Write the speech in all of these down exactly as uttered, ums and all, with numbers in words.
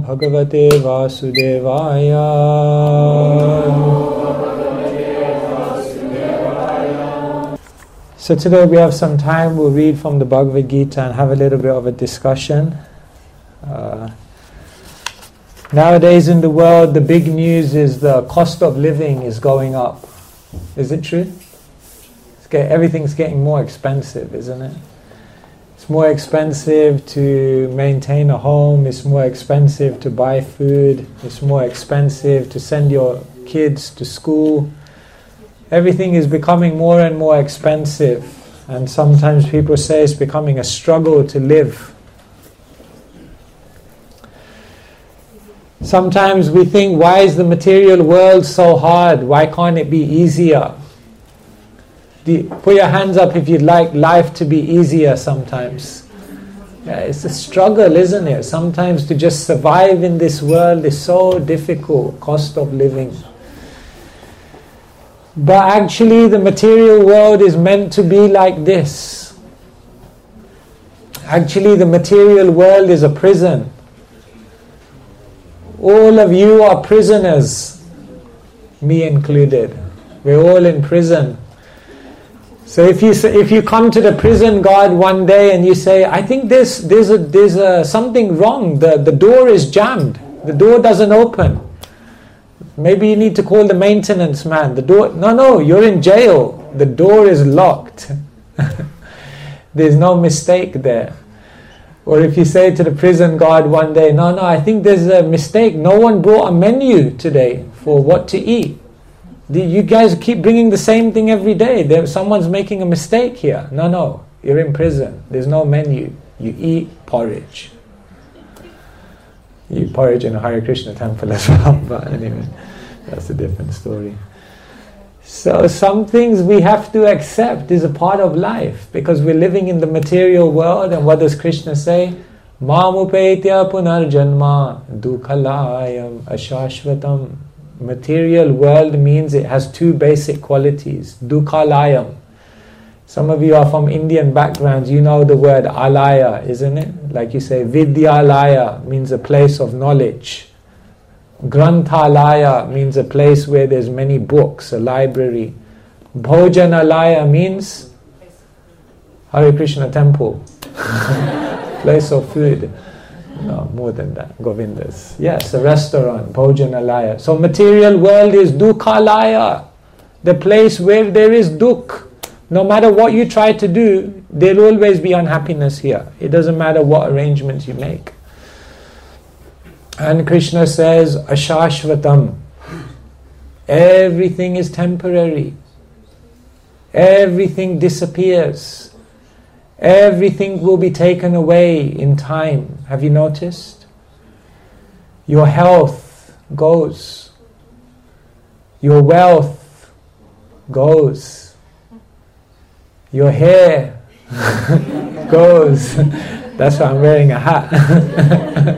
Namo Bhagavate Vasudevaya. So today we have some time, we'll read from the Bhagavad Gita and have a little bit of a discussion. Uh, nowadays in the world, the big news is the cost of living is going up. Is it true? It's get, everything's getting more expensive, isn't it? It's more expensive to maintain a home, it's more expensive to buy food, it's more expensive to send your kids to school. Everything is becoming more and more expensive, and sometimes people say it's becoming a struggle to live. Sometimes we think, why is the material world so hard? Why can't it be easier? Do you, put your hands up if you'd like life to be easier sometimes. Yeah, it's a struggle, isn't it? Sometimes to just survive in this world is so difficult, cost of living. But actually the material world is meant to be like this. Actually the material world is a prison. All of you are prisoners, me included. We're all in prison. So if you if you come to the prison guard one day and you say, I think there's there's a, there's a, something wrong. The the door is jammed. The door doesn't open. Maybe you need to call the maintenance man. The door. No, no, you're in jail. The door is locked. There's no mistake there. Or if you say to the prison guard one day, no, no, I think there's a mistake. No one brought a menu today for what to eat. You guys keep bringing the same thing every day. There, someone's making a mistake here. No, no, you're in prison. There's no menu. You eat porridge. You eat porridge in a Hare Krishna temple as well. But anyway, that's a different story. So some things we have to accept is a part of life, because we're living in the material world. And what does Krishna say? Mamupetya punarjanma dukhalayam ashashvatam. Material world means it has two basic qualities. Dukhalayam. Some of you are from Indian backgrounds, you know the word alaya, isn't it? Like you say, vidyalaya means a place of knowledge. Granthalaya means a place where there's many books, a library. Bhojanalaya means Hare Krishna temple. Place of food. No, more than that. Govindas. Yes, a restaurant, Bhojanalaya. So material world is Dukhalaya, the place where there is dukh. No matter what you try to do, there'll always be unhappiness here. It doesn't matter what arrangements you make. And Krishna says, Ashashvatam. Everything is temporary. Everything disappears. Everything will be taken away in time. Have you noticed? Your health goes. Your wealth goes. Your hair goes. That's why I'm wearing a hat.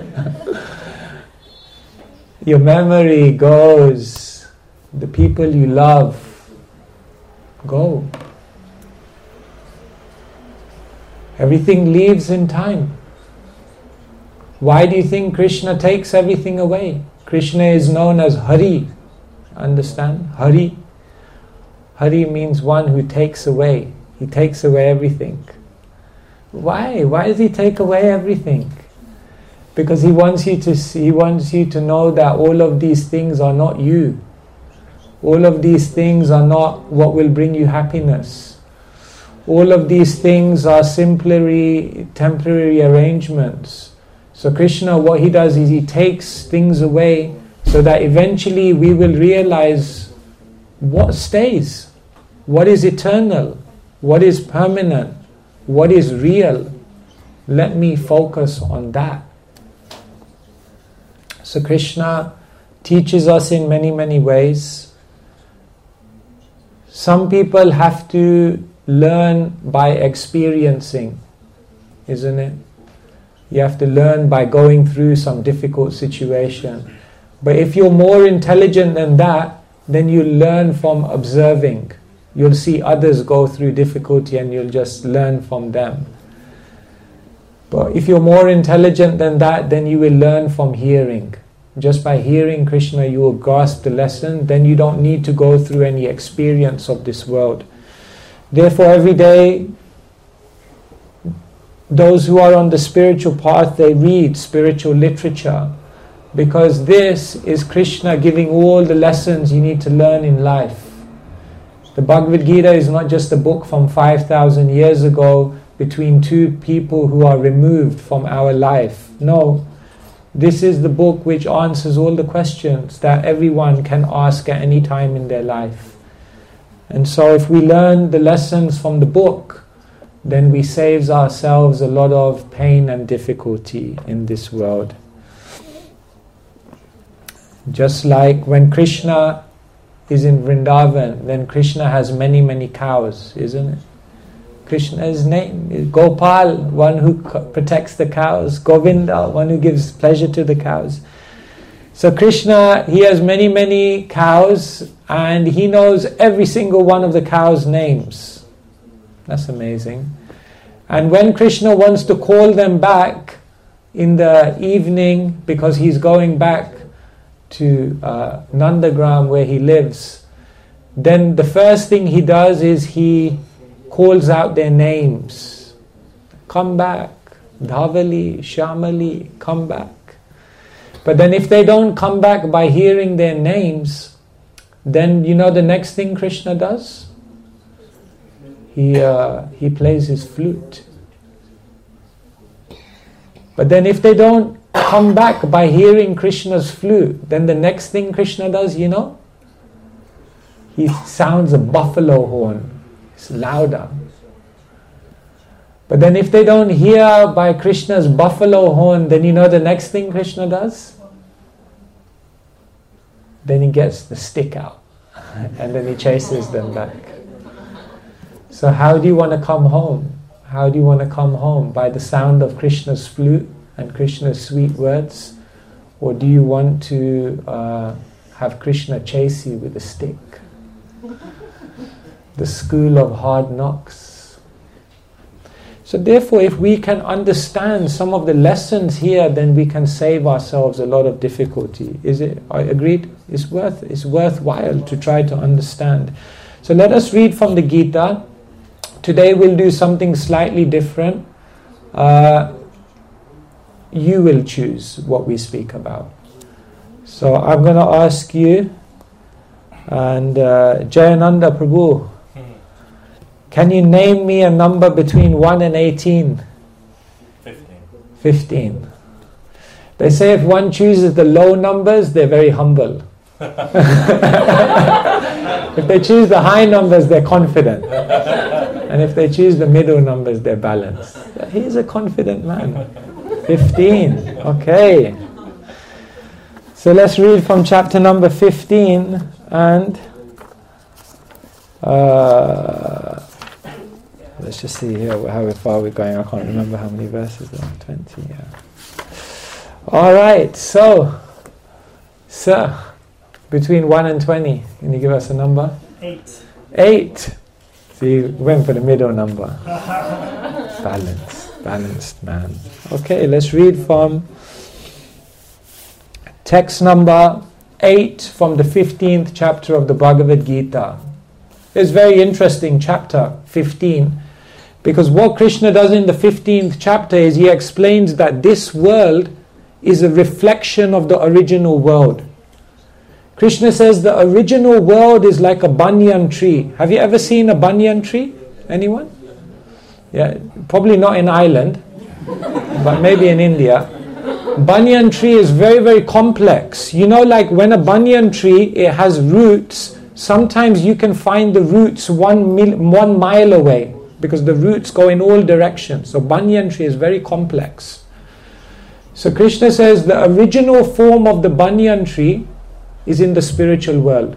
Your memory goes. The people you love go. Everything leaves in time. Why do you think Krishna takes everything away? Krishna is known as Hari. Understand? Hari. Hari means one who takes away. He takes away everything. Why? Why does he take away everything? Because he wants you to see, he wants you to know that all of these things are not you. All of these things are not what will bring you happiness. All of these things are simply temporary arrangements. So Krishna, what he does is he takes things away so that eventually we will realize what stays, what is eternal, what is permanent, what is real. Let me focus on that. So Krishna teaches us in many, many ways. Some people have to learn by experiencing, isn't it? You have to learn by going through some difficult situation. But if you're more intelligent than that, then you learn from observing. You'll see others go through difficulty and you'll just learn from them. But if you're more intelligent than that, then you will learn from hearing. Just by hearing Krishna, you will grasp the lesson. Then you don't need to go through any experience of this world. Therefore, every day, those who are on the spiritual path, they read spiritual literature, because this is Krishna giving all the lessons you need to learn in life. The Bhagavad Gita is not just a book from five thousand years ago between two people who are removed from our life. No, this is the book which answers all the questions that everyone can ask at any time in their life. And so if we learn the lessons from the book, then we save ourselves a lot of pain and difficulty in this world. Just like when Krishna is in Vrindavan, then Krishna has many, many cows, isn't it? Krishna's name is Gopal, one who protects the cows. Govinda, one who gives pleasure to the cows. So Krishna, he has many, many cows, and he knows every single one of the cows' names. That's amazing. And when Krishna wants to call them back in the evening, because he's going back to uh, Nandagram where he lives, then the first thing he does is he calls out their names. Come back. Dhavali, Shamali, come back. But then if they don't come back by hearing their names, then you know the next thing Krishna does? He, uh, he plays his flute. But then if they don't come back by hearing Krishna's flute, then the next thing Krishna does, you know? He sounds a buffalo horn. It's louder. But then if they don't hear by Krishna's buffalo horn, then you know the next thing Krishna does? Then he gets the stick out. And then he chases them back. So how do you want to come home? How do you want to come home? By the sound of Krishna's flute and Krishna's sweet words? Or do you want to uh, have Krishna chase you with a stick? The school of hard knocks. So therefore, if we can understand some of the lessons here, then we can save ourselves a lot of difficulty. Is it? I agreed? It's worth, it's worthwhile to try to understand. So let us read from the Gita. Today we'll do something slightly different. Uh, you will choose what we speak about. So I'm going to ask you, and uh, Jayananda Prabhu, can you name me a number between one and eighteen? Fifteen. Fifteen. They say if one chooses the low numbers, they're very humble. If they choose the high numbers, they're confident. And if they choose the middle numbers, they're balanced. He's a confident man. Fifteen. Okay. So let's read from chapter number fifteen, and uh, let's just see here how far we're going. I can't remember how many verses there are. Twenty, yeah. All right, so, sir, between one and twenty, can you give us a number? Eight. Eight. So you went for the middle number. Balanced, balanced man. Okay, let's read from text number eight from the fifteenth chapter of the Bhagavad Gita. It's a very interesting chapter, fifteen, because what Krishna does in the fifteenth chapter is he explains that this world is a reflection of the original world. Krishna says the original world is like a banyan tree. Have you ever seen a banyan tree? Anyone? Yeah, probably not in Ireland, but maybe in India. Banyan tree is very, very complex. You know, like when a banyan tree, it has roots, sometimes you can find the roots one, mil, one mile away because the roots go in all directions. So banyan tree is very complex. So Krishna says the original form of the banyan tree is in the spiritual world.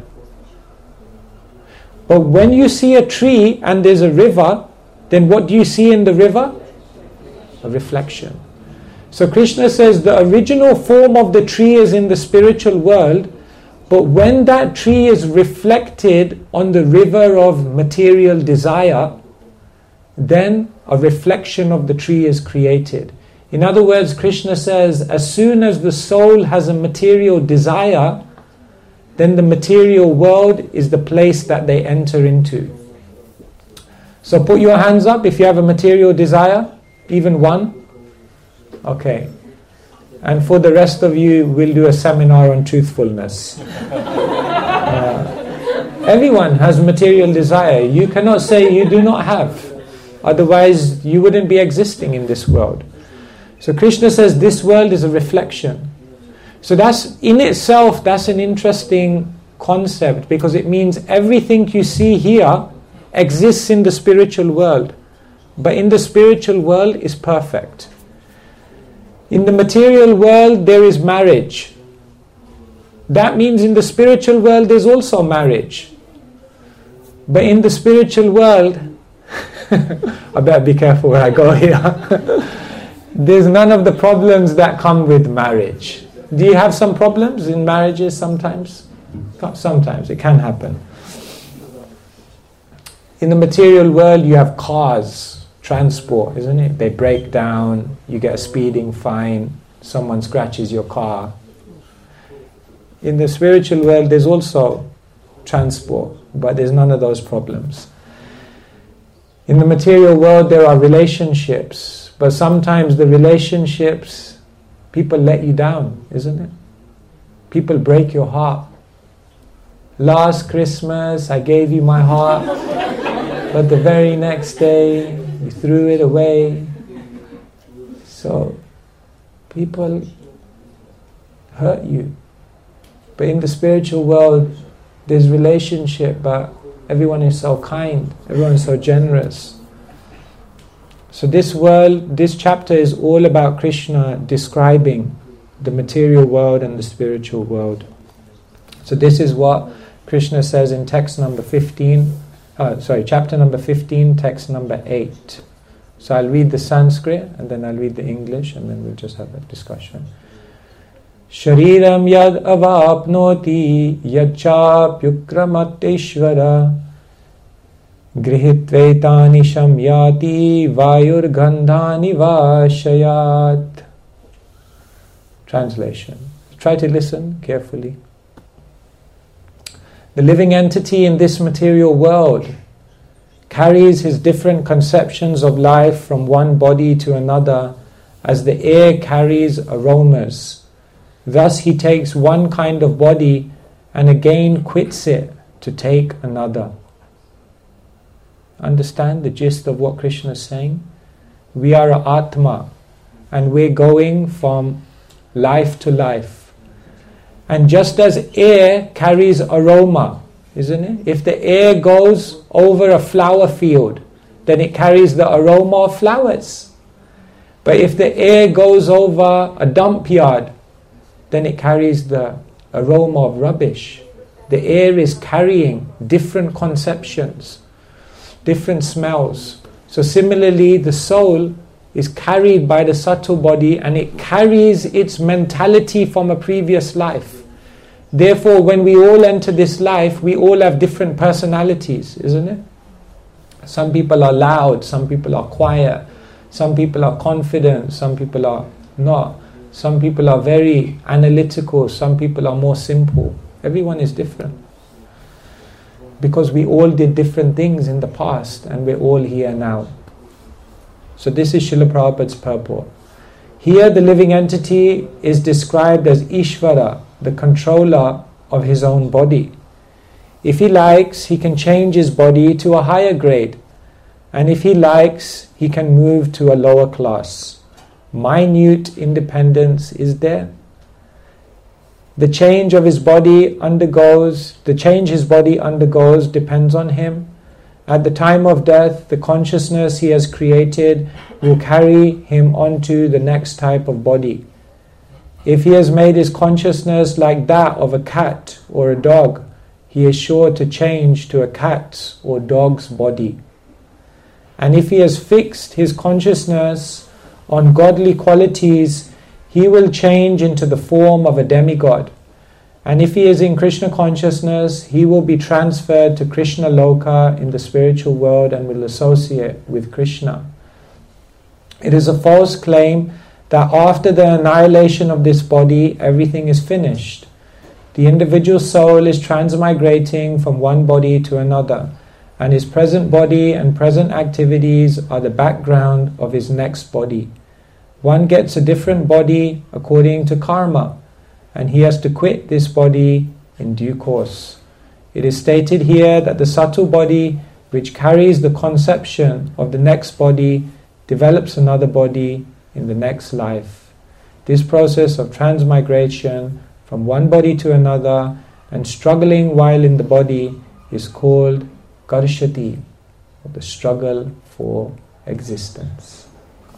But when you see a tree and there's a river, then what do you see in the river? A reflection. So Krishna says the original form of the tree is in the spiritual world, but when that tree is reflected on the river of material desire, then a reflection of the tree is created. In other words, Krishna says, as soon as the soul has a material desire, then the material world is the place that they enter into. So put your hands up if you have a material desire, even one. Okay. And for the rest of you, we'll do a seminar on truthfulness. Uh, everyone has material desire. You cannot say you do not have. Otherwise, you wouldn't be existing in this world. So Krishna says this world is a reflection. So that's, in itself, that's an interesting concept, because it means everything you see here exists in the spiritual world. But in the spiritual world is perfect. In the material world there is marriage. That means in the spiritual world there's also marriage. But in the spiritual world, I better be careful where I go here. There's none of the problems that come with marriage. Do you have some problems in marriages sometimes? Sometimes, it can happen. In the material world you have cars, transport, isn't it? They break down, you get a speeding fine, someone scratches your car. In the spiritual world there's also transport, but there's none of those problems. In the material world there are relationships, but sometimes the relationships, people let you down, isn't it? People break your heart. Last Christmas I gave you my heart, but the very next day you threw it away. So people hurt you. But in the spiritual world there's relationship, but everyone is so kind, everyone is so generous. So this world, this chapter is all about Krishna describing the material world and the spiritual world. So this is what Krishna says in text number fifteen, uh, sorry, chapter number fifteen, text number eight. So I'll read the Sanskrit and then I'll read the English and then we'll just have a discussion. Shariram yad avapnoti yachapyukramateshvara grihitvetani shamyati vayur gandhani vashayat. Translation. Try to listen carefully. The living entity in this material world carries his different conceptions of life from one body to another as the air carries aromas. Thus he takes one kind of body and again quits it to take another. Understand the gist of what Krishna is saying? We are an Atma and we're going from life to life. And just as air carries aroma, isn't it? If the air goes over a flower field, then it carries the aroma of flowers. But if the air goes over a dump yard, then it carries the aroma of rubbish. The air is carrying different conceptions, different smells. So similarly, the soul is carried by the subtle body and it carries its mentality from a previous life. Therefore, when we all enter this life, we all have different personalities, isn't it? Some people are loud, some people are quiet, some people are confident, some people are not. Some people are very analytical, some people are more simple. Everyone is different. Because we all did different things in the past and we're all here now. So this is Srila Prabhupada's purport. Here the living entity is described as Ishvara, the controller of his own body. If he likes, he can change his body to a higher grade. And if he likes, he can move to a lower class. Minute independence is there. The change of his body undergoes, the change his body undergoes depends on him. At the time of death, the consciousness he has created will carry him onto the next type of body. If he has made his consciousness like that of a cat or a dog, he is sure to change to a cat's or dog's body. And if he has fixed his consciousness on godly qualities, he will change into the form of a demigod. And if he is in Krishna consciousness, he will be transferred to Krishna Loka in the spiritual world and will associate with Krishna. It is a false claim that after the annihilation of this body, everything is finished. The individual soul is transmigrating from one body to another, and his present body and present activities are the background of his next body. One gets a different body according to karma, and he has to quit this body in due course. It is stated here that the subtle body, which carries the conception of the next body, develops another body in the next life. This process of transmigration from one body to another and struggling while in the body is called karshati, the struggle for existence.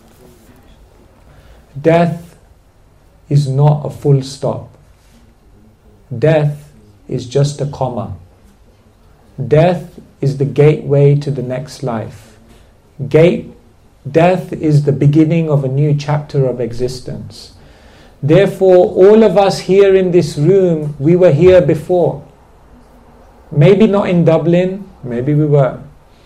Death is not a full stop. Death is just a comma. Death is the gateway to the next life. Gate, death is the beginning of a new chapter of existence. Therefore, all of us here in this room, we were here before. Maybe not in Dublin, maybe we were.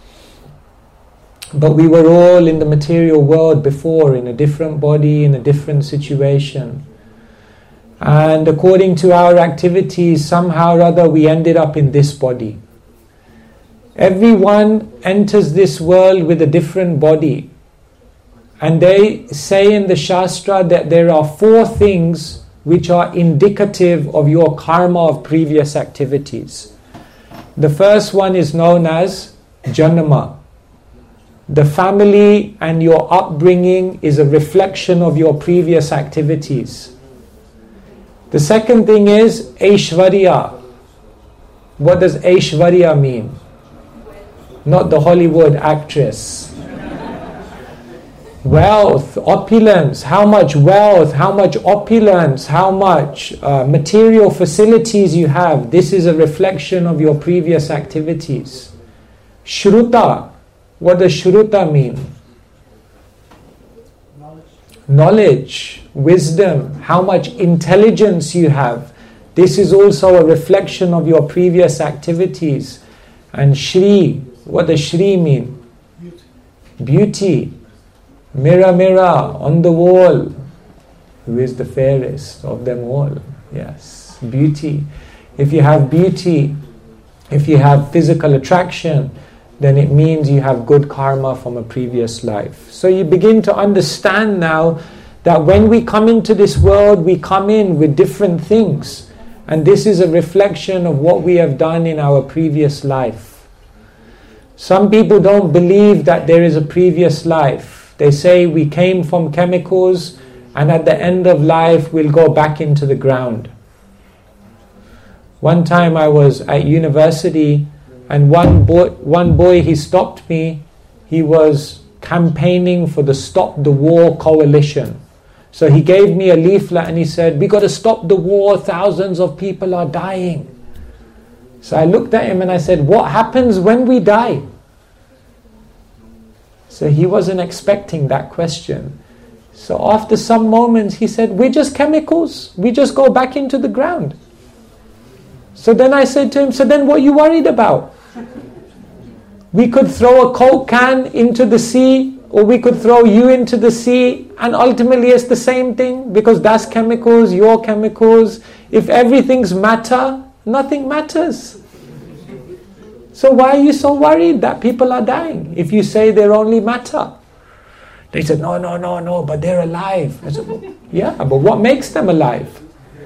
But we were all in the material world before, in a different body, in a different situation. And according to our activities, somehow or other, we ended up in this body. Everyone enters this world with a different body. And they say in the Shastra that there are four things which are indicative of your karma of previous activities. The first one is known as Janama. The family and your upbringing is a reflection of your previous activities. The second thing is Aishwarya. What does Aishwarya mean? Not the Hollywood actress. Wealth, opulence, how much wealth, how much opulence, how much uh, material facilities you have. This is a reflection of your previous activities. Shruta, what does Shruta mean? Knowledge. Knowledge, wisdom, how much intelligence you have. This is also a reflection of your previous activities. And Shri, what does Shri mean? Beauty. Beauty. Mirror, mirror, on the wall, who is the fairest of them all? Yes, beauty. If you have beauty, if you have physical attraction, then it means you have good karma from a previous life. So you begin to understand now that when we come into this world, we come in with different things. And this is a reflection of what we have done in our previous life. Some people don't believe that there is a previous life. They say we came from chemicals and at the end of life we'll go back into the ground. One time I was at university and one boy, one boy he stopped me. He was campaigning for the Stop the War Coalition. So he gave me a leaflet and he said, we got to stop the war, thousands of people are dying. So I looked at him and I said, what happens when we die? So he wasn't expecting that question. So after some moments he said, we're just chemicals. We just go back into the ground. So then I said to him, so then what are you worried about? We could throw a Coke can into the sea, or we could throw you into the sea, and ultimately it's the same thing, because that's chemicals, you're chemicals. If everything's matter, nothing matters. So why are you so worried that people are dying if you say they're only matter? They said, no, no, no, no, but they're alive. I said, well, yeah, but what makes them alive?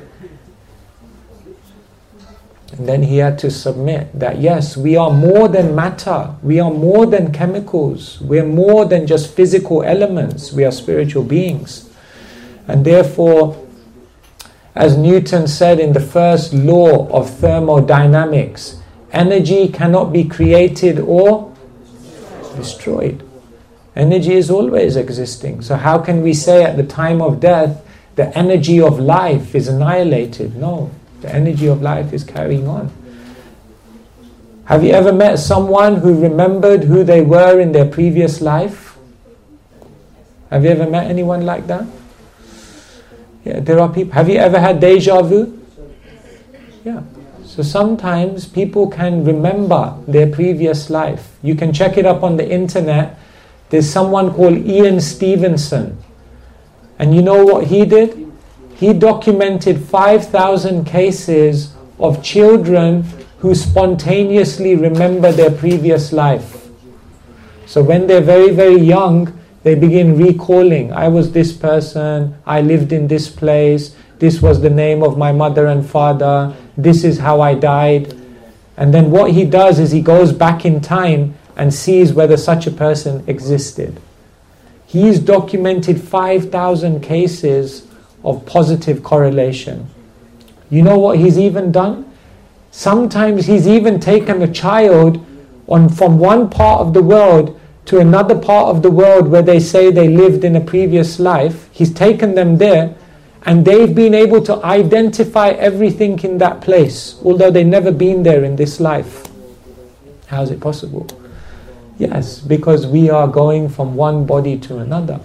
And then he had to submit that, yes, we are more than matter. We are more than chemicals. We are more than just physical elements. We are spiritual beings. And therefore, as Newton said in the first law of thermodynamics, energy cannot be created or destroyed. Energy is always existing. So how can we say at the time of death the energy of life is annihilated? No, the energy of life is carrying on. Have you ever met someone who remembered who they were in their previous life? Have you ever met anyone like that? Yeah, there are people. Have you ever had deja vu? Yeah. So sometimes people can remember their previous life. You can check it up on the internet. There's someone called Ian Stevenson. And you know what he did? He documented five thousand cases of children who spontaneously remember their previous life. So when they're very, very young, they begin recalling, I was this person, I lived in this place, this was the name of my mother and father, this is how I died. And then what he does is he goes back in time and sees whether such a person existed. He's documented five thousand cases of positive correlation. You know what he's even done? Sometimes he's even taken a child on from one part of the world to another part of the world where they say they lived in a previous life. He's taken them there and they've been able to identify everything in that place, although they've never been there in this life. How is it possible? Yes, because we are going from one body to another.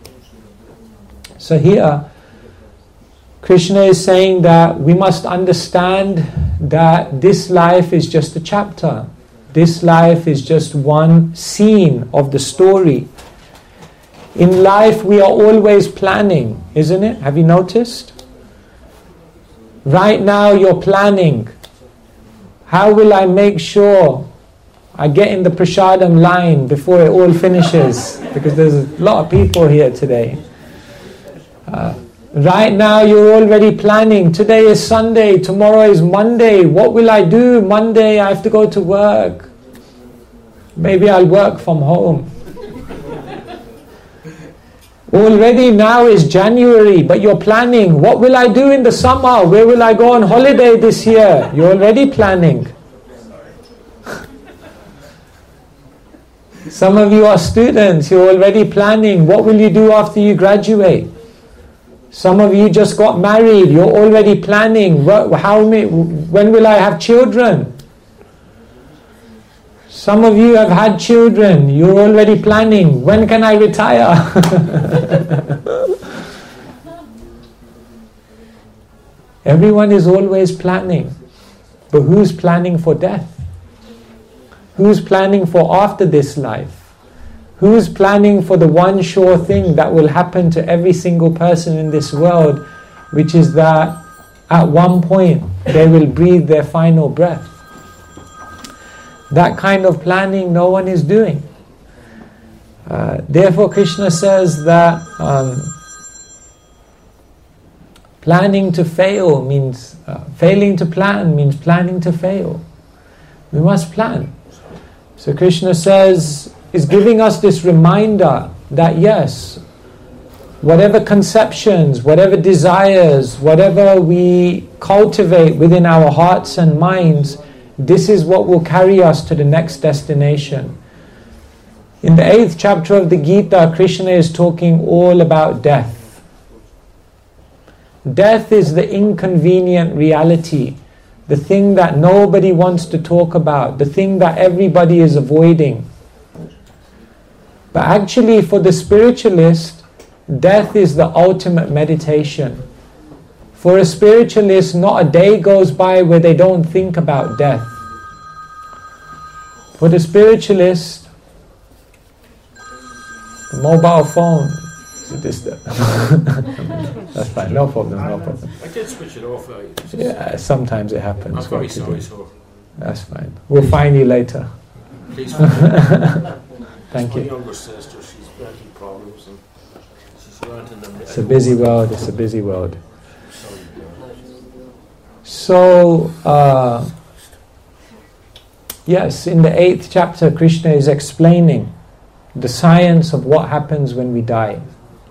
So here, Krishna is saying that we must understand that this life is just a chapter. This life is just one scene of the story. In life we are always planning, isn't it? Have you noticed? Right now you're planning. How will I make sure I get in the prasadam line before it all finishes? Because there's a lot of people here today. Uh, Right now you're already planning. Today is Sunday, tomorrow is Monday. What will I do? Monday I have to go to work. Maybe I'll work from home. Already now is January, but you're planning. What will I do in the summer? Where will I go on holiday this year? You're already planning. Some of you are students, you're already planning. What will you do after you graduate? Some of you just got married, you're already planning, how many, when will I have children? Some of you have had children, you're already planning, when can I retire? Everyone is always planning, but who's planning for death? Who's planning for after this life? Who's planning for the one sure thing that will happen to every single person in this world, which is that at one point they will breathe their final breath? That kind of planning no one is doing. Uh, therefore Krishna says that um, planning to fail means, uh, failing to plan means planning to fail. We must plan. So Krishna says, is giving us this reminder that yes, whatever conceptions, whatever desires, whatever we cultivate within our hearts and minds, this is what will carry us to the next destination. In the eighth chapter of the Gita, Krishna is talking all about death. Death is the inconvenient reality, the thing that nobody wants to talk about, the thing that everybody is avoiding. But actually for the spiritualist, death is the ultimate meditation. For a spiritualist, not a day goes by where they don't think about death. For the spiritualist, the mobile phone is a disturb. That's fine, no problem, no problem. I did switch it off. Uh, yeah, sometimes it happens. I'm very sorry, so. That's fine. We'll find you later. Please. Thank you. My younger sister, she's having problems and she's ranting them. It's a busy world, it's a busy world. So, uh, yes, in the eighth chapter, Krishna is explaining the science of what happens when we die.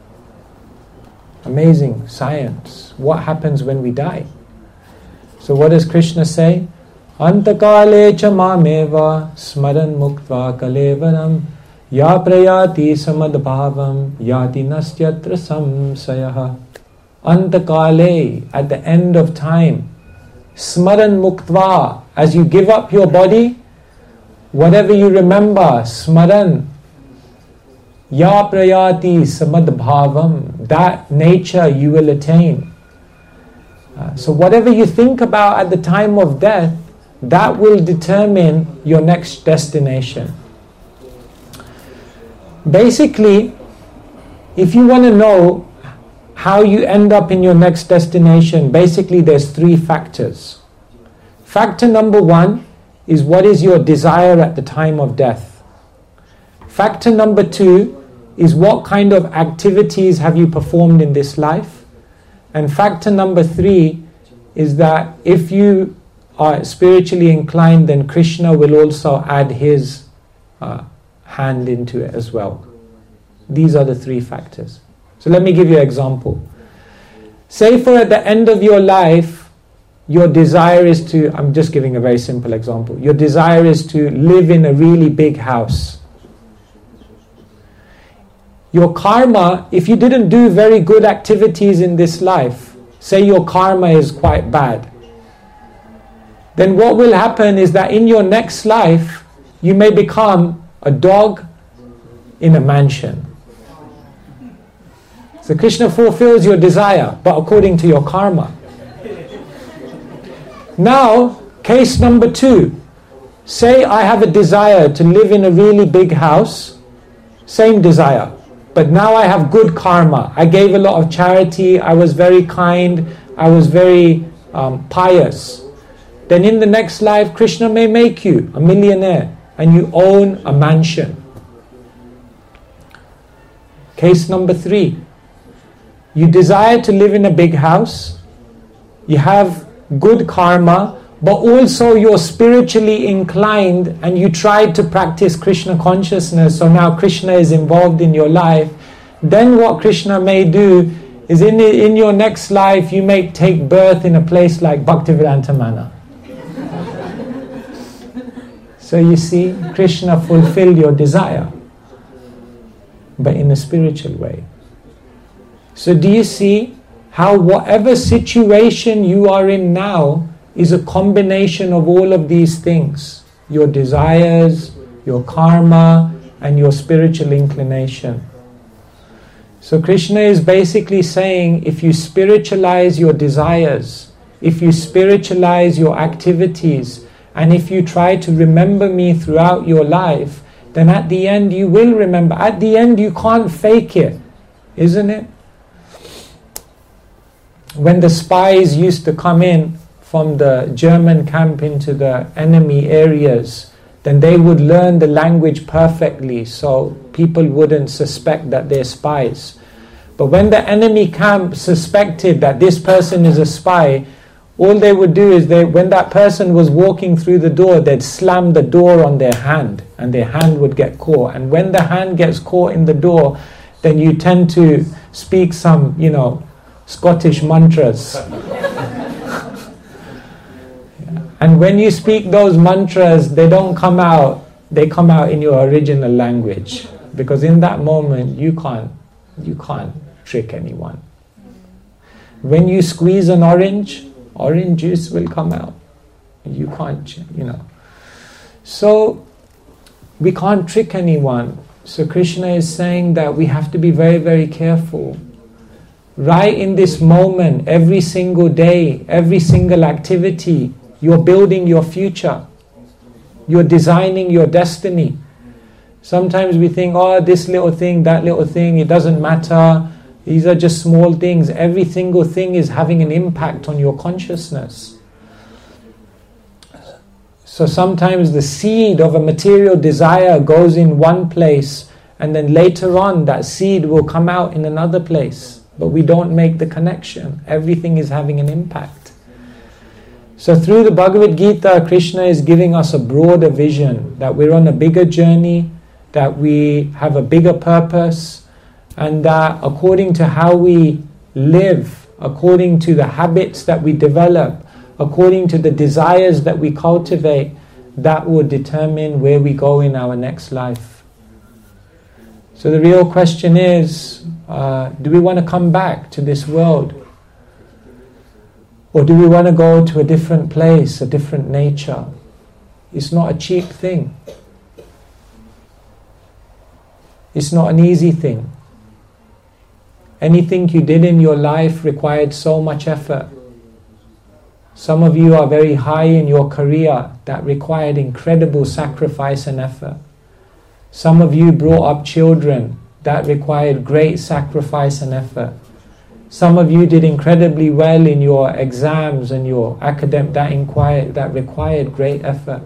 Amazing science. What happens when we die? So what does Krishna say? Antakale cha mameva smaran muktva kalevaram ya prayati samadbhavam yati nastyatra samsayaha. Antakale, at the end of time, smaran muktva, as you give up your body, whatever you remember, smaran, ya prayati samadbhavam, that nature you will attain. Uh, so whatever you think about at the time of death, that will determine your next destination. Basically, if you want to know how you end up in your next destination, basically there's three factors. Factor number one is what is your desire at the time of death. Factor number two is what kind of activities have you performed in this life. And factor number three is that if you are spiritually inclined, then Krishna will also add his uh, hand into it as well. These are the three factors. So let me give you an example. Say for at the end of your life, your desire is to, I'm just giving a very simple example, your desire is to live in a really big house. Your karma, if you didn't do very good activities in this life, say your karma is quite bad, then what will happen is that in your next life, you may become a dog in a mansion. So Krishna fulfills your desire, but according to your karma. Now, case number two. Say I have a desire to live in a really big house, same desire, but now I have good karma. I gave a lot of charity, I was very kind, I was very um, pious. Then in the next life, Krishna may make you a millionaire and you own a mansion. Case number three. You desire to live in a big house, you have good karma, but also you're spiritually inclined and you tried to practice Krishna consciousness, so now Krishna is involved in your life. Then what Krishna may do is in, the, in your next life you may take birth in a place like Bhaktivedanta Mana. So you see, Krishna fulfilled your desire, but in a spiritual way. So do you see how whatever situation you are in now is a combination of all of these things? Your desires, your karma, and your spiritual inclination. So Krishna is basically saying, if you spiritualize your desires, if you spiritualize your activities, and if you try to remember me throughout your life, then at the end you will remember. At the end you can't fake it, isn't it? When the spies used to come in from the German camp into the enemy areas, then they would learn the language perfectly so people wouldn't suspect that they're spies. But when the enemy camp suspected that this person is a spy, all they would do is, they, when that person was walking through the door, they'd slam the door on their hand and their hand would get caught. And when the hand gets caught in the door, then you tend to speak some, you know, Scottish mantras. And when you speak those mantras, they don't come out, they come out in your original language. Because in that moment, you can't, you can't trick anyone. When you squeeze an orange, orange juice will come out. You can't, you know. So, we can't trick anyone. So Krishna is saying that we have to be very, very careful. Right in this moment, every single day, every single activity, you're building your future. You're designing your destiny. Sometimes we think, oh, this little thing, that little thing, it doesn't matter. These are just small things. Every single thing is having an impact on your consciousness. So sometimes the seed of a material desire goes in one place, and then later on that seed will come out in another place. But we don't make the connection. Everything is having an impact. So through the Bhagavad Gita, Krishna is giving us a broader vision, that we're on a bigger journey, that we have a bigger purpose, and that according to how we live, according to the habits that we develop, according to the desires that we cultivate, that will determine where we go in our next life. So the real question is, uh, do we want to come back to this world? Or do we want to go to a different place, a different nature? It's not a cheap thing. It's not an easy thing. Anything you did in your life required so much effort. Some of you are very high in your career, that required incredible sacrifice and effort. Some of you brought up children, that required great sacrifice and effort. Some of you did incredibly well in your exams and your academic, that, inquire, that required great effort.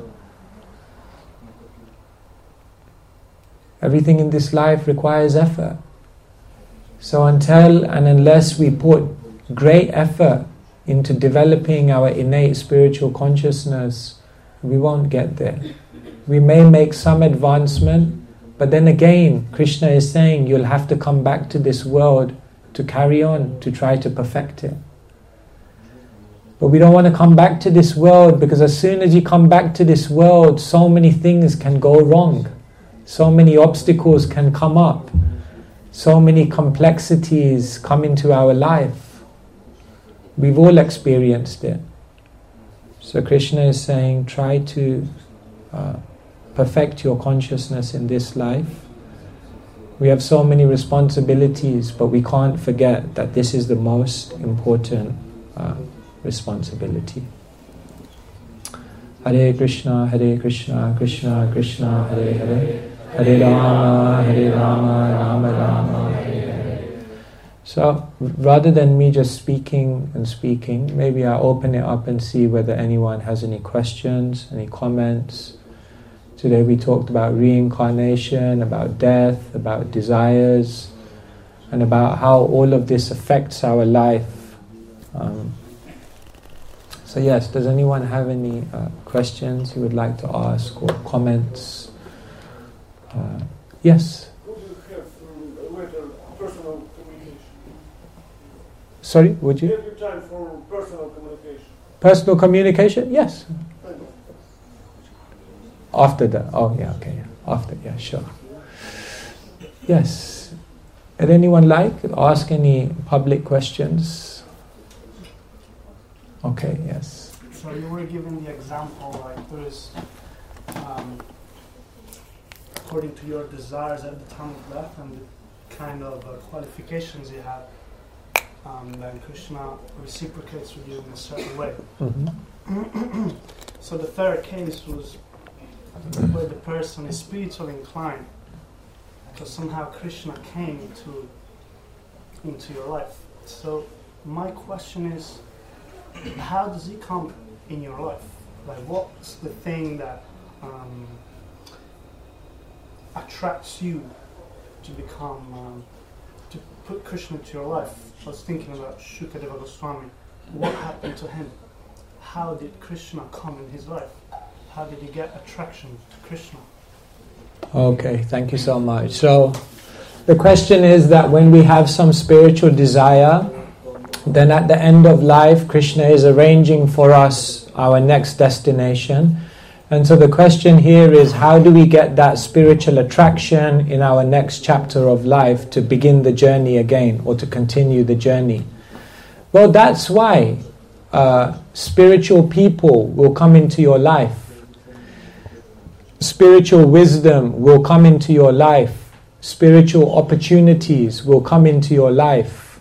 Everything in this life requires effort. So until and unless we put great effort into developing our innate spiritual consciousness, we won't get there. We may make some advancement, but then again, Krishna is saying you'll have to come back to this world to carry on, to try to perfect it. But we don't want to come back to this world, because as soon as you come back to this world, so many things can go wrong. So many obstacles can come up. So many complexities come into our life. We've all experienced it. So Krishna is saying, try to uh, perfect your consciousness in this life. We have so many responsibilities, but we can't forget that this is the most important uh, responsibility. Hare Krishna, Hare Krishna, Krishna Krishna, Hare Hare, Hare Rama, Hare Rama, Rama Rama, Hare Hare. So, rather than me just speaking and speaking, maybe I'll open it up and see whether anyone has any questions, any comments. Today we talked about reincarnation, about death, about desires, and about how all of this affects our life. Um, so yes, does anyone have any uh, questions you would like to ask or comments? Uh, yes? Would you have um, later personal communication? Sorry, would you? Have you time for personal communication? Personal communication? Yes. After that. Oh, yeah, okay. Yeah. After, yeah, sure. Yes. Would anyone like to ask any public questions? Okay, yes. So you were given the example, like there is, um, according to your desires at the time of death and the kind of uh, qualifications you have, um, then Krishna reciprocates with you in a certain way. Mm-hmm. So the third case was where the person is spiritually inclined, because somehow Krishna came into into your life. So my question is, how does he come in your life? Like, what's the thing that um, attracts you to become, um, to put Krishna into your life? I was thinking about Shukadeva Goswami. What happened to him? How did Krishna come in his life? How did he get attraction to Krishna? Okay, thank you so much. So, the question is that when we have some spiritual desire, then at the end of life, Krishna is arranging for us our next destination. And so the question here is, how do we get that spiritual attraction in our next chapter of life to begin the journey again, or to continue the journey? Well, that's why uh, spiritual people will come into your life. Spiritual wisdom will come into your life. Spiritual opportunities will come into your life.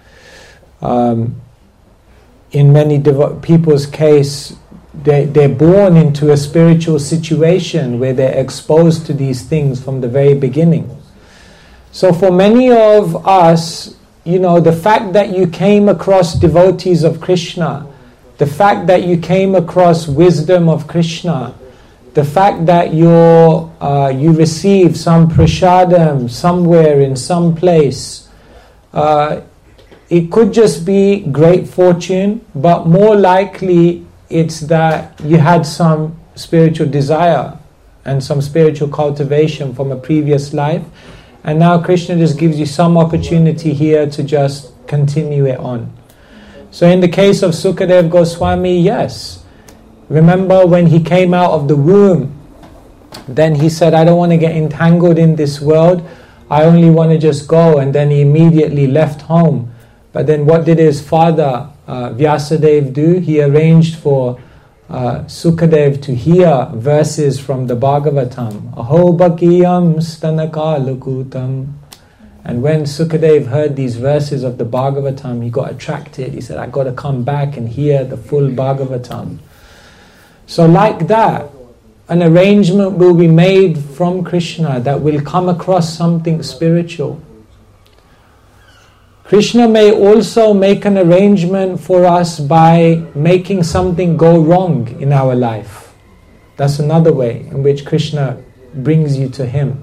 Um, in many devo- people's case, they, they're born into a spiritual situation where they're exposed to these things from the very beginning. So for many of us, you know, the fact that you came across devotees of Krishna, the fact that you came across wisdom of Krishna, the fact that you're, uh, you receive some prasadam somewhere in some place, uh, it could just be great fortune, but more likely it's that you had some spiritual desire and some spiritual cultivation from a previous life, and now Krishna just gives you some opportunity here to just continue it on. So in the case of Sukadeva Goswami, yes. Remember when he came out of the womb, then he said, I don't want to get entangled in this world, I only want to just go, and then he immediately left home. But then what did his father, uh, Vyasadeva, do? He arranged for uh, Sukadeva to hear verses from the Bhagavatam. Aho bhakiyam stanakalukutam. And when Sukadeva heard these verses of the Bhagavatam, he got attracted. He said, I got to come back and hear the full Bhagavatam. So like that, an arrangement will be made from Krishna that will come across something spiritual. Krishna may also make an arrangement for us by making something go wrong in our life. That's another way in which Krishna brings you to Him.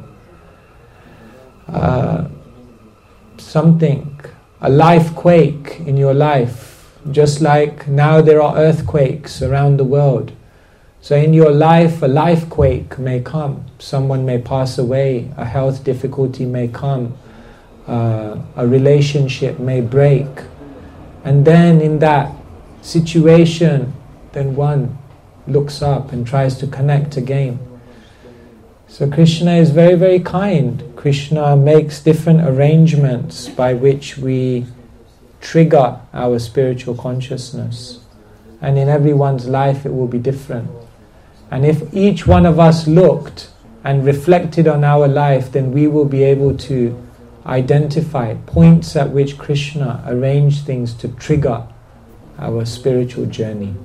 Uh, something, a life quake in your life, just like now there are earthquakes around the world. So in your life, a life quake may come. Someone may pass away, a health difficulty may come, uh, a relationship may break. And then in that situation, then one looks up and tries to connect again. So Krishna is very, very kind. Krishna makes different arrangements by which we trigger our spiritual consciousness. And in everyone's life it will be different. And if each one of us looked and reflected on our life, then we will be able to identify points at which Krishna arranged things to trigger our spiritual journey.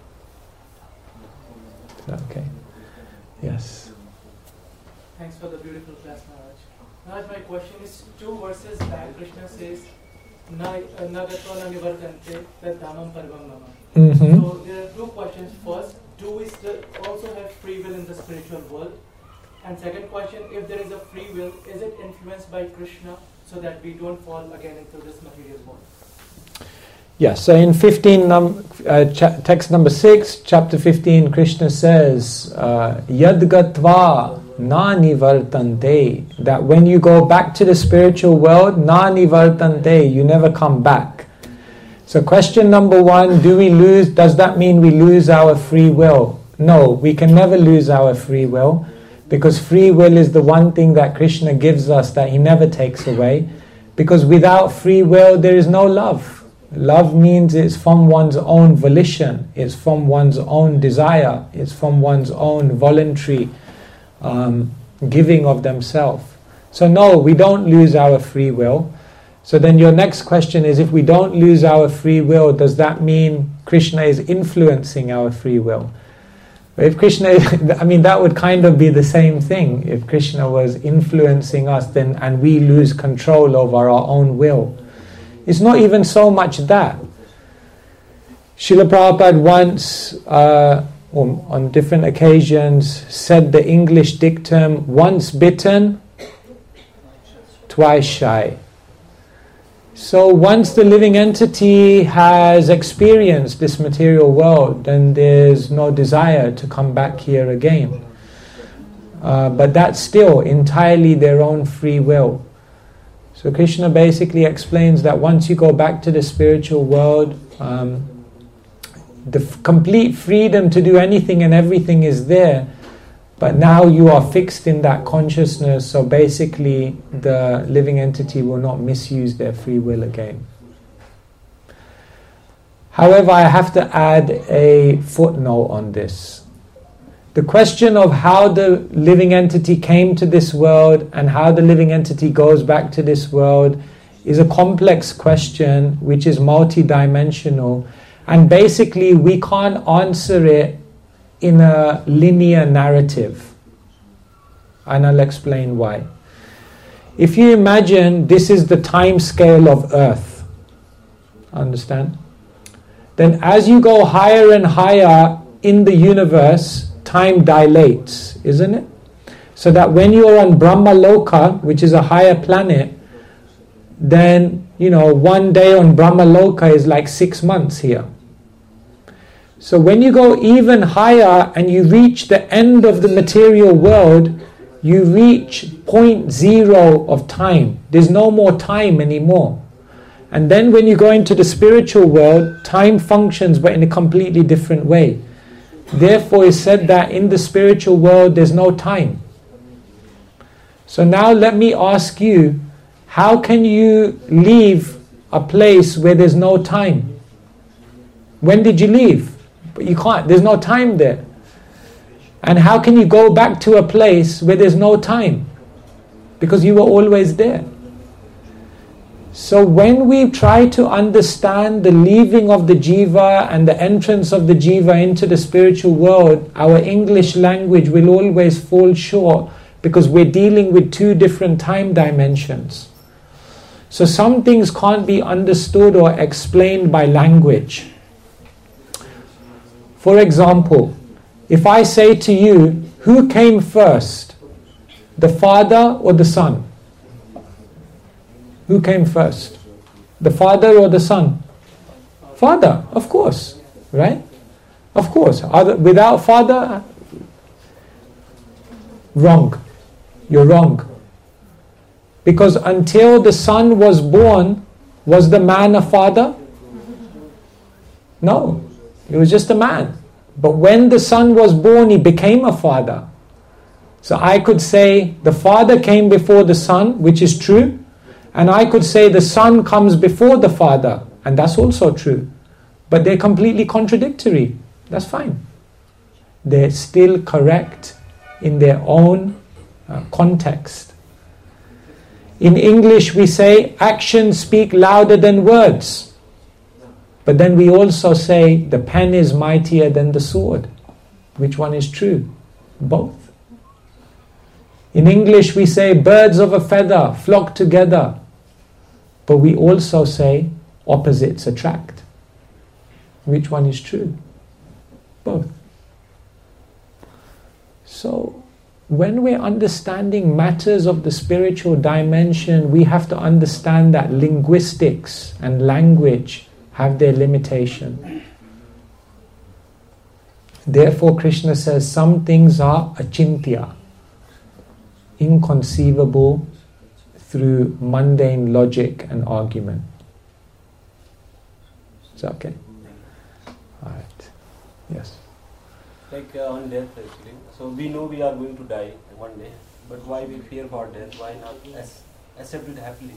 Okay. Yes. Thanks for the beautiful class, Maharaj. Maharaj, my question is two verses back. Krishna says, "Na nagatva na nivartante tad dhamam parvam mama." Mm-hmm. So there are two questions. First, do we still also have free will in the spiritual world? And second question, if there is a free will, is it influenced by Krishna so that we don't fall again into this material world? Yes, so in fifteen, num, uh, cha- text number six, chapter fifteen, Krishna says, uh, Yad gatva na nivartante, that when you go back to the spiritual world, na nivartante, you never come back. So question number one, do we lose, does that mean we lose our free will? No, we can never lose our free will, because free will is the one thing that Krishna gives us that He never takes away. Because without free will, there is no love. Love means it's from one's own volition, it's from one's own desire, it's from one's own voluntary um, giving of themselves. So no, we don't lose our free will. So then your next question is, if we don't lose our free will, does that mean Krishna is influencing our free will? If Krishna, I mean, that would kind of be the same thing. If Krishna was influencing us, then and we lose control over our own will. It's not even so much that. Srila Prabhupada once, uh, or on different occasions, said the English dictum, once bitten, twice shy. So once the living entity has experienced this material world, then there's no desire to come back here again. Uh, but that's still entirely their own free will. So Krishna basically explains that once you go back to the spiritual world, um, the f- complete freedom to do anything and everything is there. But now you are fixed in that consciousness, so basically the living entity will not misuse their free will again. However, I have to add a footnote on this. The question of how the living entity came to this world and how the living entity goes back to this world is a complex question which is multidimensional, and basically we can't answer it in a linear narrative, and I'll explain why. If you imagine this is the time scale of Earth, understand? Then as you go higher and higher in the universe, time dilates, isn't it? So that when you're on Brahma Loka, which is a higher planet, then, you know, one day on Brahma Loka is like six months here. So when you go even higher and you reach the end of the material world, you reach point zero of time. There's no more time anymore. And then when you go into the spiritual world, time functions but in a completely different way. Therefore it's said that in the spiritual world there's no time. So now let me ask you, how can you leave a place where there's no time? When did you leave? But you can't, there's no time there. And how can you go back to a place where there's no time? Because you were always there. So when we try to understand the leaving of the jiva and the entrance of the jiva into the spiritual world, our English language will always fall short because we're dealing with two different time dimensions. So some things can't be understood or explained by language. For example, if I say to you, who came first? The Father or the Son? Who came first? The Father or the Son? Father, of course, right? Of course. Other, without Father, wrong. You're wrong. Because until the Son was born, was the man a father? No. He was just a man. But when the Son was born, he became a father. So I could say the Father came before the Son, which is true. And I could say the Son comes before the Father, and that's also true. But they're completely contradictory. That's fine. They're still correct in their own uh, context. In English we say actions speak louder than words. But then we also say the pen is mightier than the sword. Which one is true? Both. In English we say birds of a feather flock together. But we also say opposites attract. Which one is true? Both. So, when we're understanding matters of the spiritual dimension, we have to understand that linguistics and language have their limitation. Therefore, Krishna says some things are achintya, inconceivable through mundane logic and argument. Is that okay? Alright. Yes. Like uh, on death actually. So we know we are going to die one day, but why we fear for death? Why not as, accept it happily?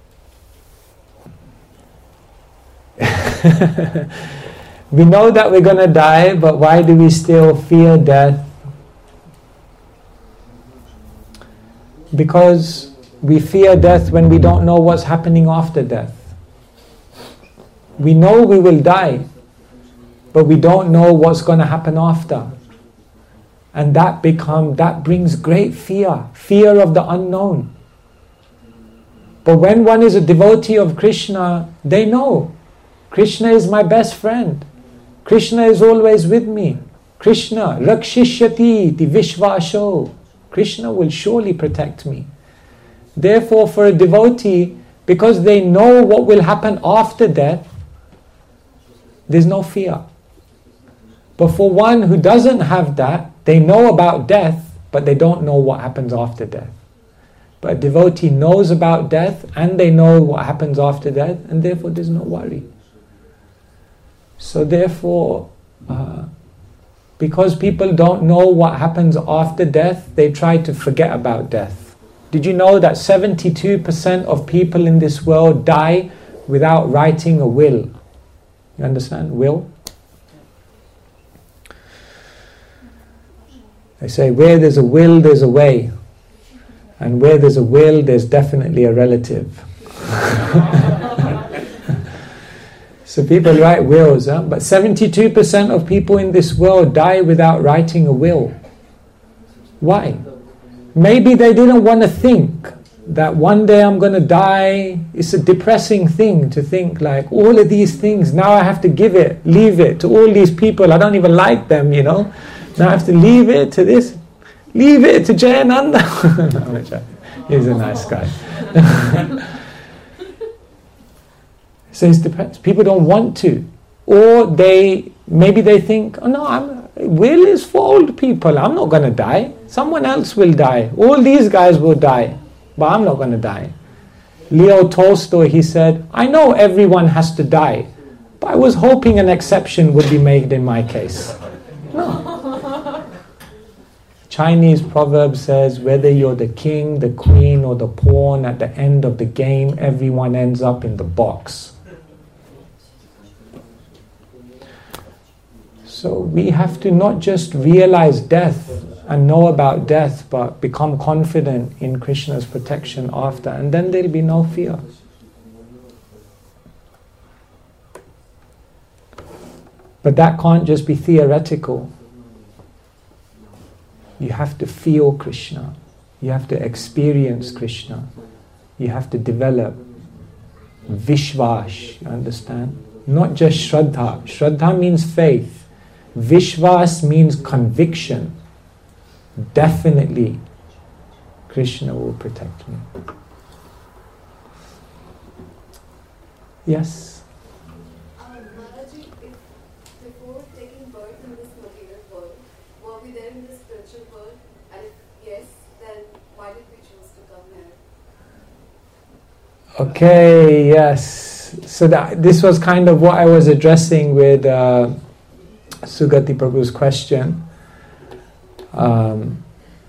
We know that we're going to die, but why do we still fear death? Because we fear death when we don't know what's happening after death. We know we will die, but we don't know what's going to happen after. And that become that brings great fear, fear of the unknown. But when one is a devotee of Krishna, they know Krishna is my best friend. Krishna is always with me. Krishna, rakshishyati ti vishvasho. Krishna will surely protect me. Therefore, for a devotee, because they know what will happen after death, there's no fear. But for one who doesn't have that, they know about death, but they don't know what happens after death. But a devotee knows about death, and they know what happens after death, and therefore there's no worry. So therefore, uh, because people don't know what happens after death, they try to forget about death. Did you know that seventy-two percent of people in this world die without writing a will? You understand? Will? They say where there's a will, there's a way. And where there's a will, there's definitely a relative. So people write wills, huh? But seventy-two percent of people in this world die without writing a will. Why? Maybe they didn't want to think that one day I'm going to die. It's a depressing thing to think like all of these things, now I have to give it, leave it to all these people. I don't even like them, you know. Now I have to leave it to this, leave it to Jayananda. No, he's a nice guy. So it's depressed. People don't want to. Or they, maybe they think, oh no, I'm, will is for old people. I'm not going to die. Someone else will die. All these guys will die. But I'm not going to die. Leo Tolstoy, he said, I know everyone has to die. But I was hoping an exception would be made in my case. No. Chinese proverb says, whether you're the king, the queen, or the pawn, at the end of the game, everyone ends up in the box. So we have to not just realize death and know about death, but become confident in Krishna's protection after, and then there'll be no fear. But that can't just be theoretical. You have to feel Krishna. You have to experience Krishna. You have to develop Vishwas, you understand? Not just Shraddha. Shraddha means faith. Vishwas means conviction. Definitely, Krishna will protect me. Yes? Um, Maharaji, if before taking birth in this material world, were we there in the spiritual world? And if yes, then why did we choose to come here? Okay, yes. So that, this was kind of what I was addressing with uh, Sugati Prabhu's question. Um,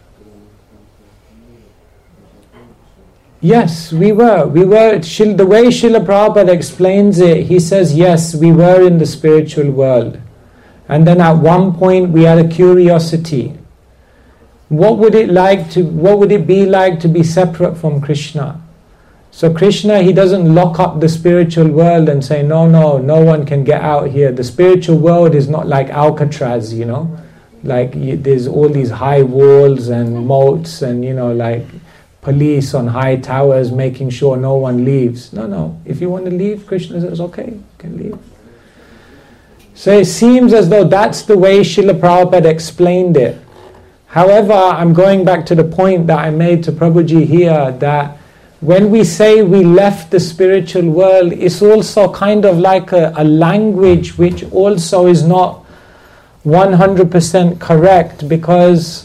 yes, we were. We were. Shil, the way Srila Prabhupada explains it, he says, yes, we were in the spiritual world. And then at one point we had a curiosity. What would it like to? What would it be like to be separate from Krishna? So Krishna, he doesn't lock up the spiritual world and say, no, no, no one can get out here. The spiritual world is not like Alcatraz, you know. Like you, there's all these high walls and moats and, you know, like police on high towers making sure no one leaves. No, no. If you want to leave, Krishna says, okay, you can leave. So it seems as though that's the way Srila Prabhupada explained it. However, I'm going back to the point that I made to Prabhuji here, that when we say we left the spiritual world, it's also kind of like a, a language which also is not one hundred percent correct, because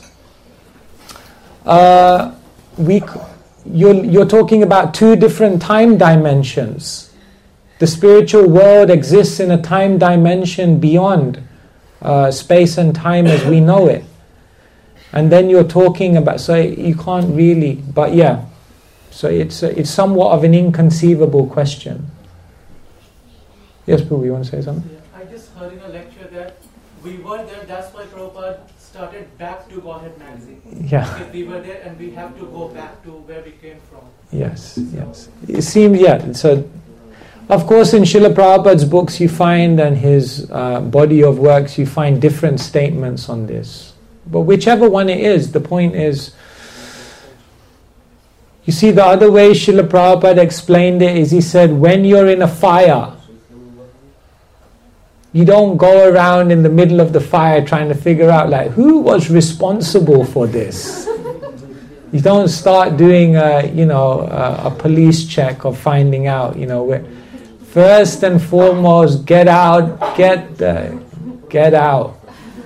uh, we, you're, you're talking about two different time dimensions. The spiritual world exists in a time dimension beyond uh, space and time as we know it. And then you're talking about, so you can't really, but yeah. So it's a, it's somewhat of an inconceivable question. Yes, Prabhu, you want to say something? Yeah, I just heard in a lecture that we were there, that's why Prabhupada started Back to Godhead magazine. Yeah. If we were there and we have to go back to where we came from. Yes, yes. It seems, yeah. So, of course, in Srila Prabhupada's books you find, and his uh, body of works, you find different statements on this. But whichever one it is, the point is, you see, the other way Srila Prabhupada explained it is, he said, when you're in a fire, you don't go around in the middle of the fire trying to figure out, like, who was responsible for this? You don't start doing a, you know, a, a police check of finding out, you know, where, first and foremost, get out, get the, get out.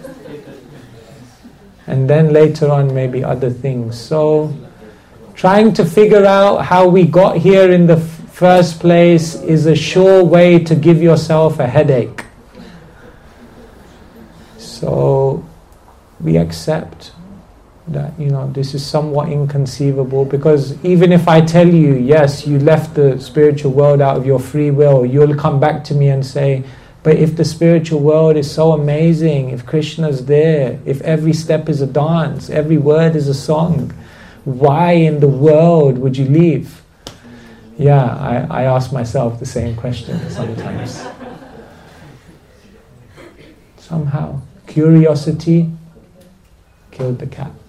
And then later on, maybe other things. So, trying to figure out how we got here in the f- first place is a sure way to give yourself a headache. So we accept that, you know, this is somewhat inconceivable, because even if I tell you, yes, you left the spiritual world out of your free will, you'll come back to me and say, but if the spiritual world is so amazing, if Krishna's there, if every step is a dance, every word is a song, why in the world would you leave? Yeah, I, I ask myself the same question sometimes. Somehow, curiosity killed the cat.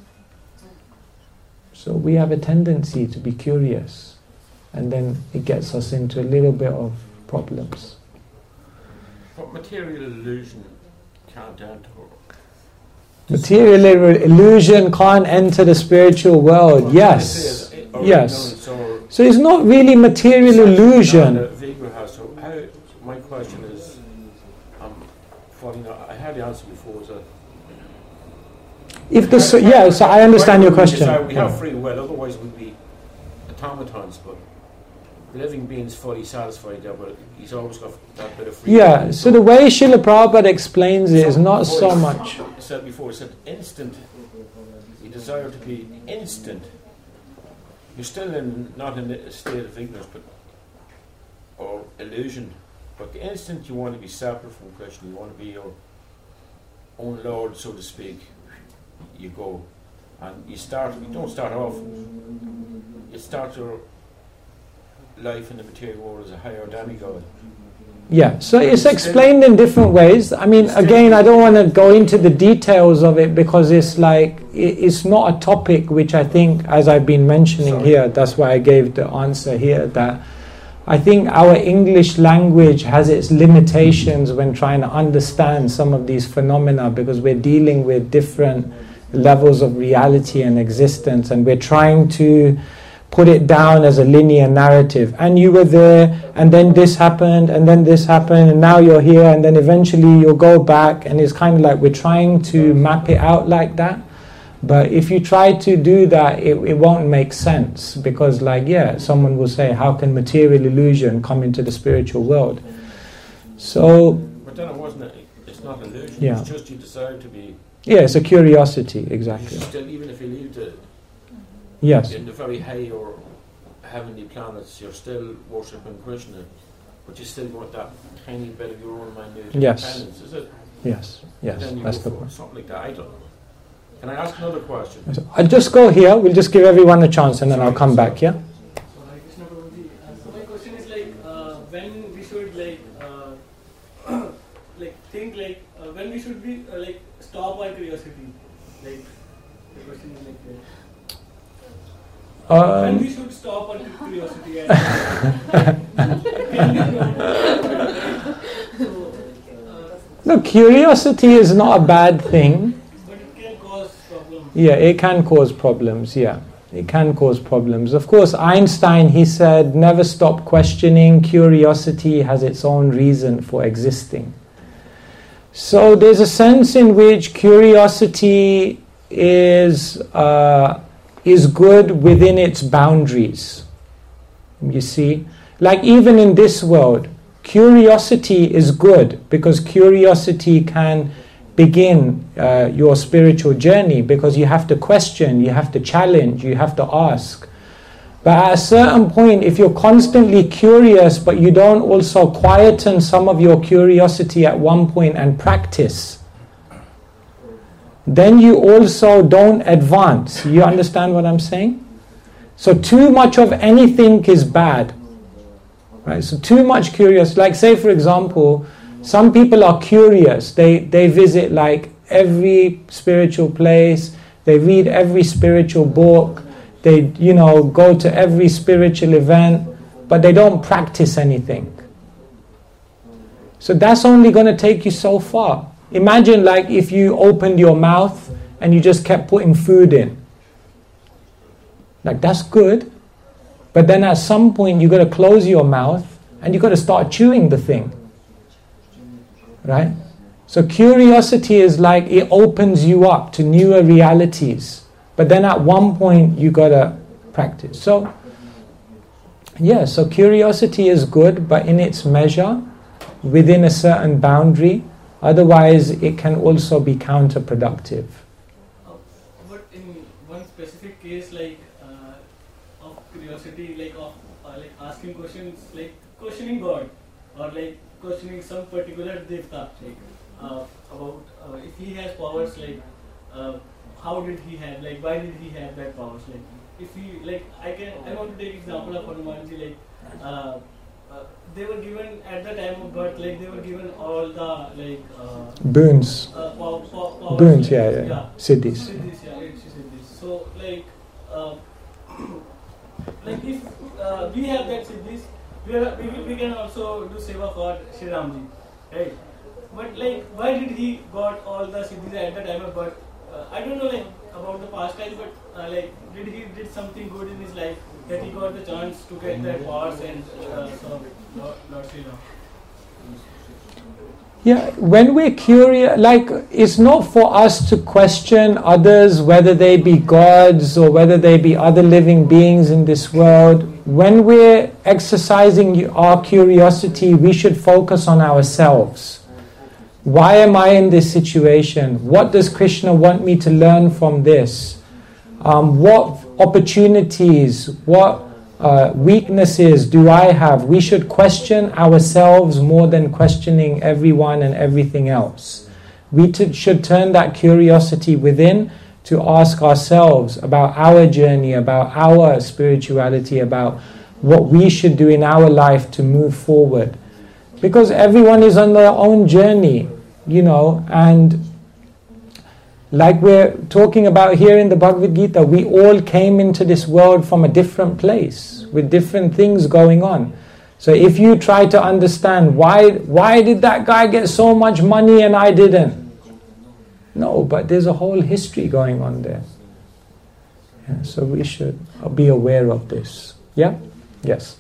So we have a tendency to be curious, and then it gets us into a little bit of problems. But material illusion can't enter. Material illusion can't enter the spiritual world. Yes. Yes. So it's not really material illusion. So how, my question is, um, following, I had the answer before, so if the so, yeah, so I understand your question. We have free will, otherwise we'd be automatons, but living beings fully satisfied there, but he's always got that bit of free will. Yeah, so the way Srila Prabhupada explains it is not so much. He said before, he said instant. You desire to be instant. You're still in, not in a state of ignorance, but or illusion. But the instant you want to be separate from Krishna, you want to be your own Lord, so to speak, you go. And you start, you don't start off, you start your life in the material world as a higher demigod. Yeah, so it's explained in different ways. I mean, again, I don't want to go into the details of it, because it's like, it's not a topic which I think, as I've been mentioning Sorry. here, that's why I gave the answer here, that I think our English language has its limitations when trying to understand some of these phenomena, because we're dealing with different levels of reality and existence, and we're trying to put it down as a linear narrative. And you were there, and then this happened, and then this happened, and now you're here, and then eventually you'll go back, and it's kind of like we're trying to map it out like that. But if you try to do that, it, it won't make sense, because like, yeah, someone will say, how can material illusion come into the spiritual world? So... But then it wasn't, a, it's not an illusion, yeah. It's just you decide to be... Yeah, it's a curiosity, exactly. You still, even if you leave the... Yes. In the very high or heavenly planets, you're still worshipping Krishna, but you still want that tiny bit of your own minute yes. independence, is it? Yes, yes, that's the point. Something like that, I don't know. Can I ask another question? I'll just go here, we'll just give everyone a chance and then I'll come back, yeah? So my question is like, uh, when we should like, uh, like think like, uh, when we should be uh, like stop our curiosity, like the question is like that. Um, when we should stop our curiosity and so, uh, Look, curiosity is not a bad thing. Yeah, it can cause problems, yeah. It can cause problems. Of course, Einstein, he said, never stop questioning. Curiosity has its own reason for existing. So there's a sense in which curiosity is, uh, is good within its boundaries. You see? Like even in this world, curiosity is good because curiosity can begin uh, your spiritual journey, because you have to question, you have to challenge, you have to ask. But at a certain point, if you're constantly curious but you don't also quieten some of your curiosity at one point and practice, then you also don't advance. You understand what I'm saying? So too much of anything is bad. Right? So too much curious, like say for example, some people are curious. They they visit like every spiritual place. They read every spiritual book. They, you know, go to every spiritual event, but they don't practice anything. So that's only going to take you so far. Imagine like if you opened your mouth and you just kept putting food in. Like that's good, but then at some point you got to close your mouth and you got to start chewing the thing. Right? So curiosity is like it opens you up to newer realities. But then at one point you gotta practice. So yeah, so curiosity is good, but in its measure, within a certain boundary. Otherwise it can also be counterproductive. Uh, but in one specific case, like uh, of curiosity, like of uh, like asking questions, like questioning God, or like questioning some particular devta, like uh, about uh, if he has powers, like uh, how did he have, like why did he have that powers, like if he, like I can, I want to take example of Hanumanji, like uh, uh, they were given at the time of birth, like they were given all the like uh, boons, uh, pow, pow, powers, boons, like, yeah, yeah, yeah, siddhis. siddhis, yeah, it's siddhis. So like, uh, like if uh, we have that siddhis, we, are, we we can also do seva for Shri Ramji, right? But like, why did he got all the siddhis at the time of birth? Uh, I don't know like about the past time, but uh, like, did he did something good in his life that he got the chance to get that powers and uh, so Lord, Lord Shri Ram? Yeah, when we're curious, like it's not for us to question others, whether they be gods or whether they be other living beings in this world. When we're exercising our curiosity, we should focus on ourselves. Why am I in this situation? What does Krishna want me to learn from this? Um, what opportunities, what uh, weaknesses do I have? We should question ourselves more than questioning everyone and everything else. We t- should turn that curiosity within to ask ourselves about our journey, about our spirituality, about what we should do in our life to move forward. Because everyone is on their own journey, you know, and like we're talking about here in the Bhagavad Gita, we all came into this world from a different place, with different things going on. So if you try to understand why why did that guy get so much money and I didn't? No, but there's a whole history going on there. Yeah, so we should be aware of this. Yeah? Yes.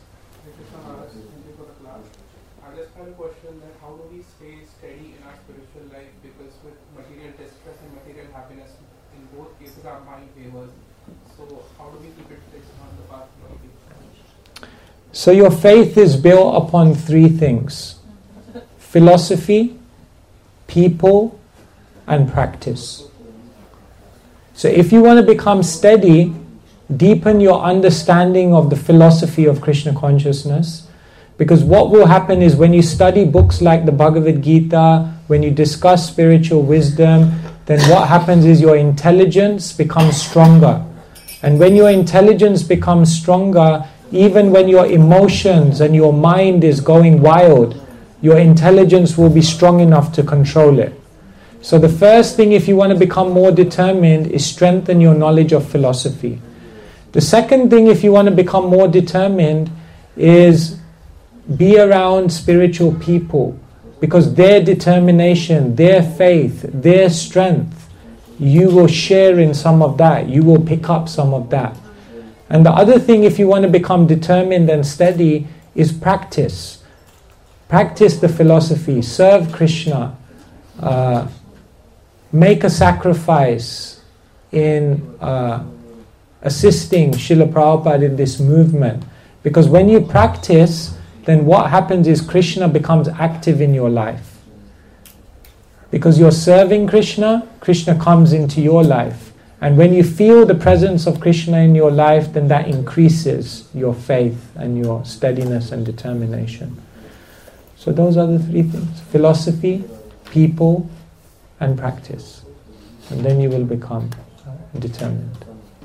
I just had a question that how do we stay steady in our spiritual life, because with material distress and material happiness in both cases our mind favors. So how do we keep it fixed on the path of God? So your faith is built upon three things: philosophy, people, and practice. So if you want to become steady, deepen your understanding of the philosophy of Krishna consciousness, because what will happen is when you study books like the Bhagavad Gita, when you discuss spiritual wisdom, then what happens is your intelligence becomes stronger. And when your intelligence becomes stronger, even when your emotions and your mind is going wild, your intelligence will be strong enough to control it. So the first thing, if you want to become more determined, is strengthen your knowledge of philosophy. The second thing, if you want to become more determined, is be around spiritual people, because their determination, their faith, their strength, you will share in some of that. You will pick up some of that. And the other thing, if you want to become determined and steady, is practice. Practice the philosophy. Serve Krishna. Uh, make a sacrifice in uh, assisting Srila Prabhupada in this movement. Because when you practice, then what happens is Krishna becomes active in your life. Because you're serving Krishna, Krishna comes into your life. And when you feel the presence of Krishna in your life, then that increases your faith and your steadiness and determination. So those are the three things: philosophy, people, and practice. And then you will become uh, determined.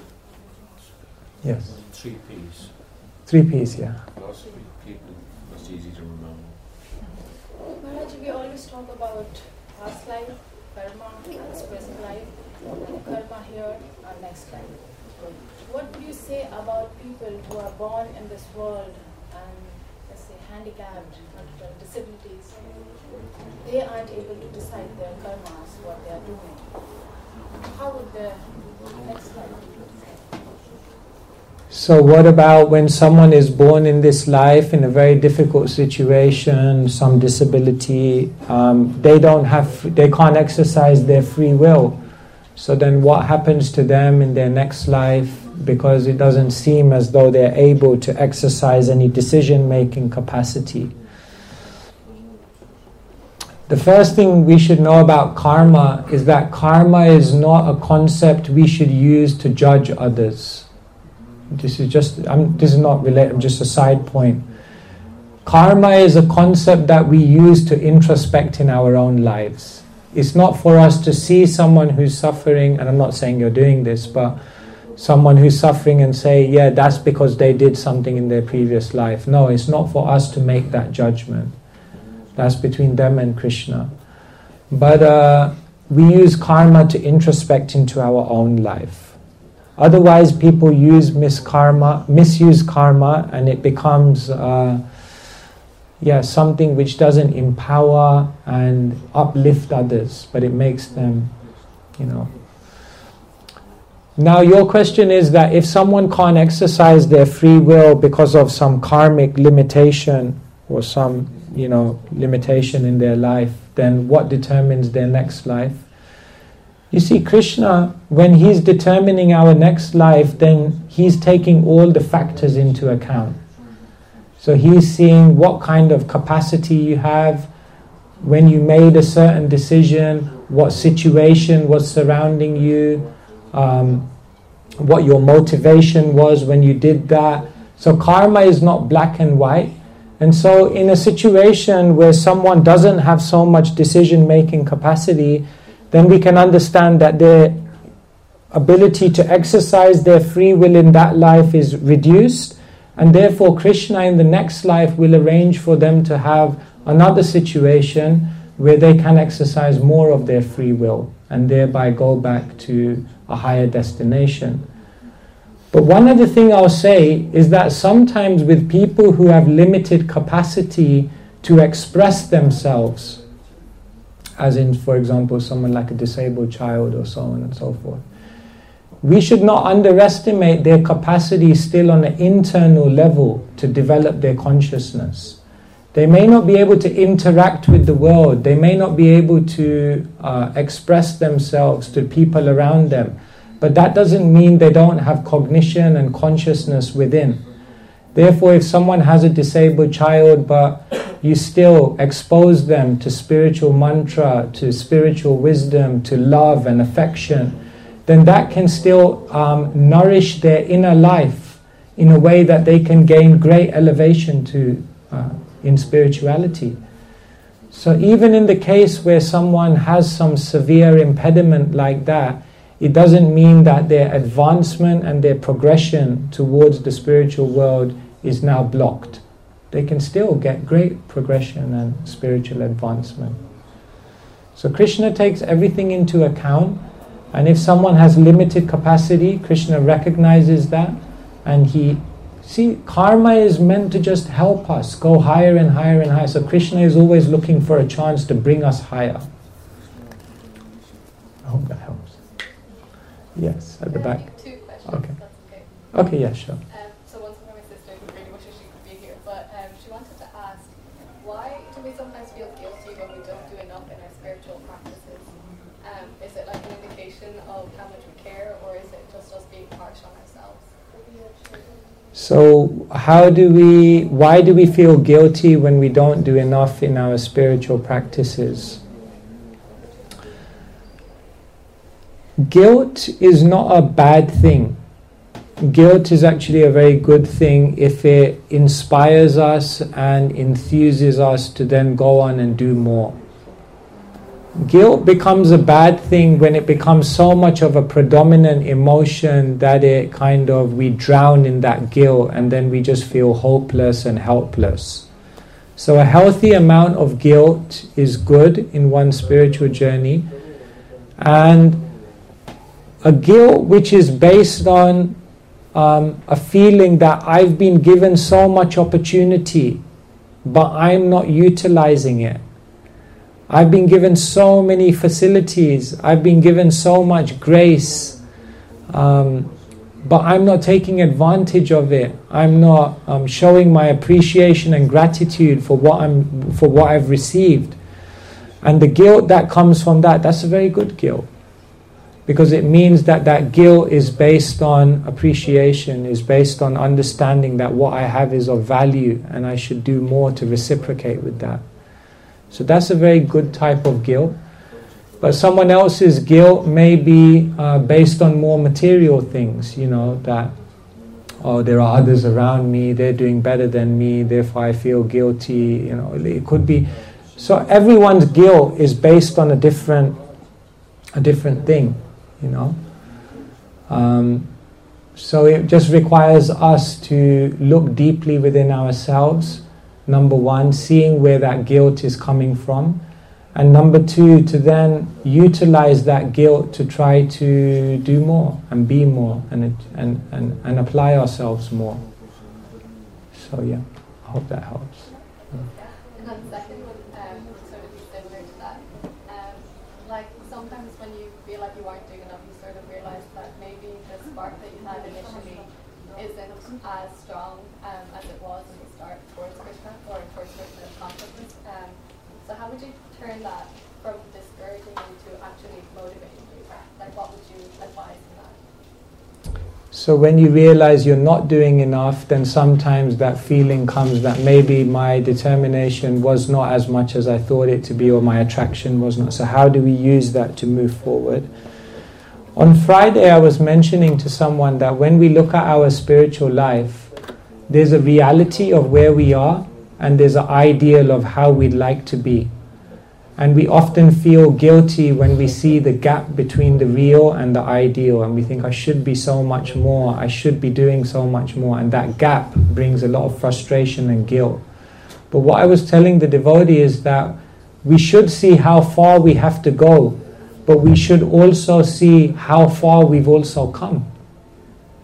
Yes? Three P's. Three P's, yeah. Philosophy, people, that's easy to remember. Maharaj, we always talk about past life, karma, and this present life, and karma here, and next life. What would you say about people who are born in this world and, let's say, handicapped, multiple disabilities? They aren't able to decide their karmas, what they are doing. How would the next life be? So what about when someone is born in this life in a very difficult situation, some disability, um, they don't have, they can't exercise their free will. So then what happens to them in their next life, because it doesn't seem as though they're able to exercise any decision-making capacity? The first thing we should know about karma is that karma is not a concept we should use to judge others. This is just, I'm, this is not related, just a side point. Karma is a concept that we use to introspect in our own lives. It's not for us to see someone who's suffering, and I'm not saying you're doing this, but someone who's suffering and say, yeah, that's because they did something in their previous life. No, it's not for us to make that judgment. That's between them and Krishna. But uh, we use karma to introspect into our own life. Otherwise, people use miskarma, misuse karma, and it becomes uh, yeah, something which doesn't empower and uplift others, but it makes them, you know. Now, your question is that if someone can't exercise their free will because of some karmic limitation or some, you know, limitation in their life, then what determines their next life? You see, Krishna, when He's determining our next life, then He's taking all the factors into account. So He's seeing what kind of capacity you have, when you made a certain decision, what situation was surrounding you, um, what your motivation was when you did that. So karma is not black and white. And so in a situation where someone doesn't have so much decision-making capacity, then we can understand that their ability to exercise their free will in that life is reduced, and therefore Krishna in the next life will arrange for them to have another situation where they can exercise more of their free will and thereby go back to a higher destination. But one other thing I'll say is that sometimes with people who have limited capacity to express themselves, as in, for example, someone like a disabled child or so on and so forth, we should not underestimate their capacity still on an internal level to develop their consciousness. They may not be able to interact with the world, they may not be able to uh, express themselves to people around them, but that doesn't mean they don't have cognition and consciousness within. Therefore, if someone has a disabled child but you still expose them to spiritual mantra, to spiritual wisdom, to love and affection, then that can still um, nourish their inner life in a way that they can gain great elevation to uh, in spirituality. So even in the case where someone has some severe impediment like that, it doesn't mean that their advancement and their progression towards the spiritual world is now blocked. They can still get great progression and spiritual advancement. So Krishna takes everything into account, and if someone has limited capacity, Krishna recognizes that, and he see, karma is meant to just help us go higher and higher and higher. So Krishna is always looking for a chance to bring us higher. I hope that helps. Yes, at the back. Two questions. Okay. That's okay. Okay, yeah, sure. Um, so one's from my sister who really wishes she could be here, but um, she wanted to ask, why do we sometimes feel guilty when we don't do enough in our spiritual practices? Um, is it like an indication of how much we care, or is it just us being harsh on ourselves? So how do we, why do we feel guilty when we don't do enough in our spiritual practices? Guilt is not a bad thing. Guilt is actually a very good thing if it inspires us and enthuses us to then go on and do more. Guilt becomes a bad thing when it becomes so much of a predominant emotion that it kind of, we drown in that guilt and then we just feel hopeless and helpless. So a healthy amount of guilt is good in one's spiritual journey, and a guilt which is based on um, a feeling that I've been given so much opportunity but I'm not utilizing it. I've been given so many facilities, I've been given so much grace, um, but I'm not taking advantage of it. I'm not um, showing my appreciation and gratitude for what I'm, for what I've received. And the guilt that comes from that, that's a very good guilt, because it means that that guilt is based on appreciation, is based on understanding that what I have is of value and I should do more to reciprocate with that. So that's a very good type of guilt. But someone else's guilt may be uh, based on more material things, you know, that, oh, there are others around me, they're doing better than me, therefore I feel guilty, you know, it could be. So everyone's guilt is based on a different, a different thing, you know. Um, so it just requires us to look deeply within ourselves. Number one, seeing where that guilt is coming from. And number two, to then utilize that guilt to try to do more and be more and and, and, and apply ourselves more. So yeah, I hope that helps. And then the second one, um, sort of similar to that. Um, like sometimes when you feel like you aren't doing enough, you sort of realize that maybe the spark that you had initially isn't as strong um, as it was at the start towards Krishna or towards Krishna's consciousness. Um, so how would you turn that from discouraging you to actually motivating you? Like what would you advise in that? So when you realize you're not doing enough, then sometimes that feeling comes that maybe my determination was not as much as I thought it to be, or my attraction was not. So how do we use that to move forward? On Friday I was mentioning to someone that when we look at our spiritual life, there's a reality of where we are and there's an ideal of how we'd like to be. And we often feel guilty when we see the gap between the real and the ideal, and we think I should be so much more, I should be doing so much more, and that gap brings a lot of frustration and guilt. But what I was telling the devotee is that we should see how far we have to go, but we should also see how far we've also come.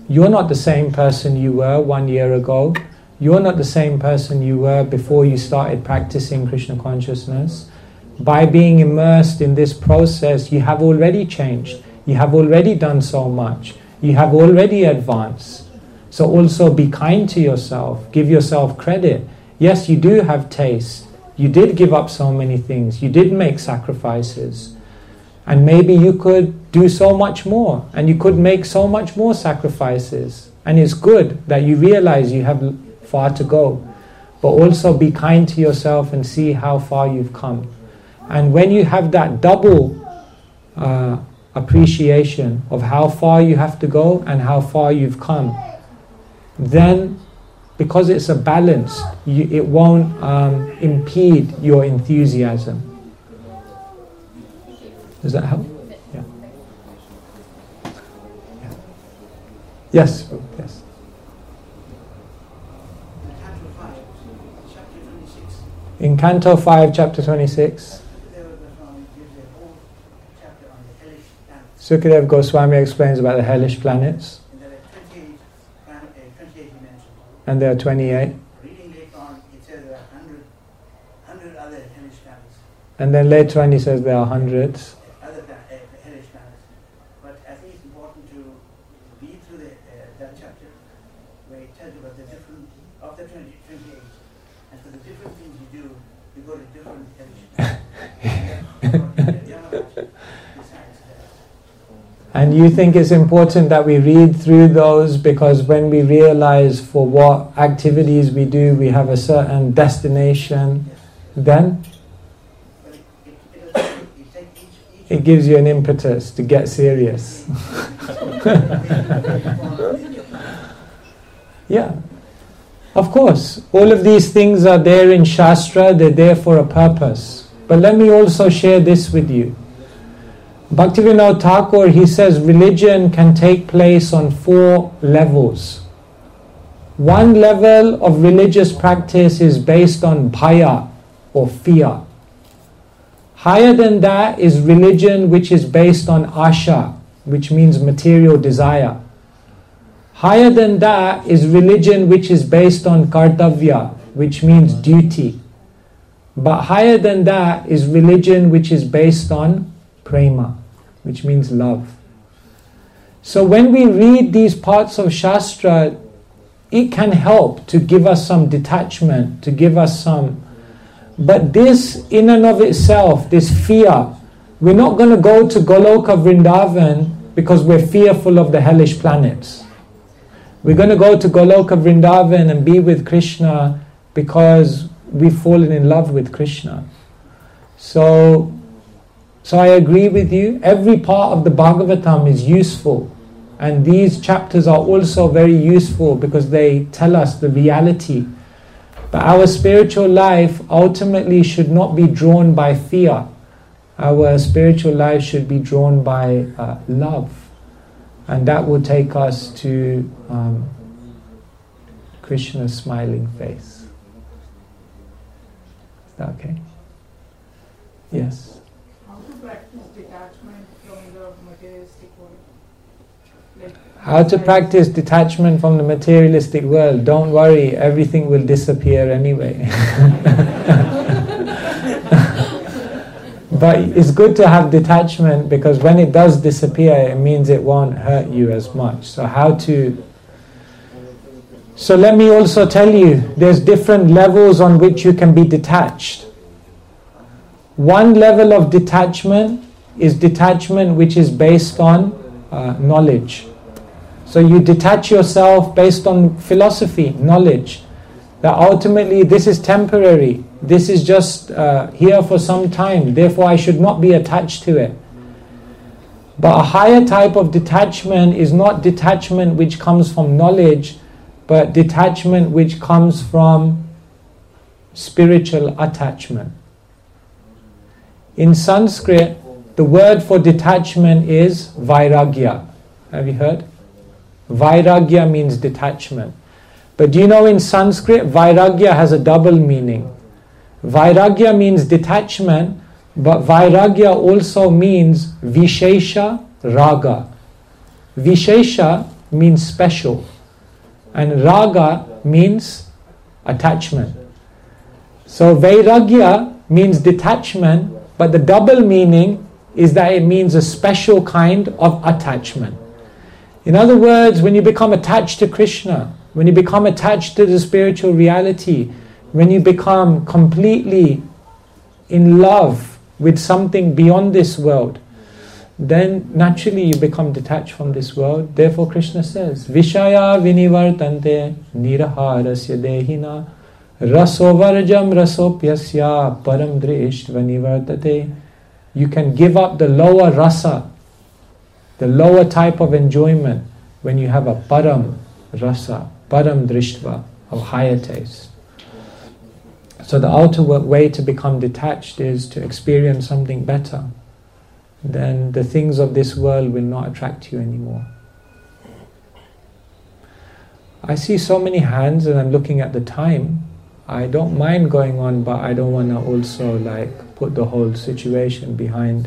You're not the same person you were one year ago. You're not the same person you were before you started practicing Krishna consciousness. By being immersed in this process, you have already changed. You have already done so much. You have already advanced. So also be kind to yourself. Give yourself credit. Yes, you do have taste. You did give up so many things. You did make sacrifices. And maybe you could do so much more. And you could make so much more sacrifices. And it's good that you realize you have far to go. But also be kind to yourself and see how far you've come. And when you have that double uh, appreciation of how far you have to go and how far you've come, then because it's a balance, you, it won't um, impede your enthusiasm. Does that help? Yeah. Yeah. Yes. Yes. In Canto five, chapter twenty-six, Sukadev Goswami explains about the hellish planets. And there are twenty-eight. And then later on he says there are hundreds. Other hellish planets. But I think it's important to read through the, uh, that chapter where it tells you about the different, of the twenty, twenty-eight. And for the different things you do, you go to different hellish. And you think it's important that we read through those because when we realize for what activities we do, we have a certain destination, then it gives you an impetus to get serious. Yeah. Of course, all of these things are there in Shastra, they're there for a purpose. But let me also share this with you. Bhaktivinoda Thakur, he says religion can take place on four levels. One level of religious practice is based on bhaya or fear. Higher than that is religion which is based on asha, which means material desire. Higher than that is religion which is based on kartavya, which means duty. But higher than that is religion which is based on prema, which means love. So when we read these parts of Shastra, it can help to give us some detachment, to give us some. But this in and of itself, this fear, we're not going to go to Goloka Vrindavan because we're fearful of the hellish planets. We're going to go to Goloka Vrindavan and be with Krishna because we've fallen in love with Krishna. So, so I agree with you. Every part of the Bhagavatam is useful. And these chapters are also very useful because they tell us the reality. But our spiritual life ultimately should not be drawn by fear. Our spiritual life should be drawn by uh, love. And that will take us to um, Krishna's smiling face. Is that okay? Yes? How to practice detachment from the materialistic world? Like How to practice detachment from the materialistic world? Don't worry, everything will disappear anyway. But it's good to have detachment because when it does disappear, it means it won't hurt you as much. So how to... So let me also tell you, there's different levels on which you can be detached. One level of detachment is detachment which is based on uh, knowledge. So you detach yourself based on philosophy, knowledge. That ultimately this is temporary. This is just uh, here for some time. Therefore I should not be attached to it. But a higher type of detachment is not detachment which comes from knowledge, but detachment which comes from spiritual attachment. In Sanskrit, the word for detachment is vairagya. Have you heard? Vairagya means detachment. But do you know in Sanskrit, vairagya has a double meaning. Vairagya means detachment, but vairagya also means vishesha raga. Vishesha means special. And raga means attachment. So vairagya means detachment, but the double meaning is that it means a special kind of attachment. In other words, when you become attached to Krishna, when you become attached to the spiritual reality, when you become completely in love with something beyond this world, then naturally you become detached from this world. Therefore Krishna says, Vishaya vinivartante niraharasya dehina rasovarjam rasopyasya param drishtva nivartate. You can give up the lower rasa, the lower type of enjoyment, when you have a param rasa, param drishtva, of higher taste. So the ultimate way to become detached is to experience something better. Then the things of this world will not attract you anymore. I see so many hands and I'm looking at the time. I don't mind going on, but I don't want to also like put the whole situation behind.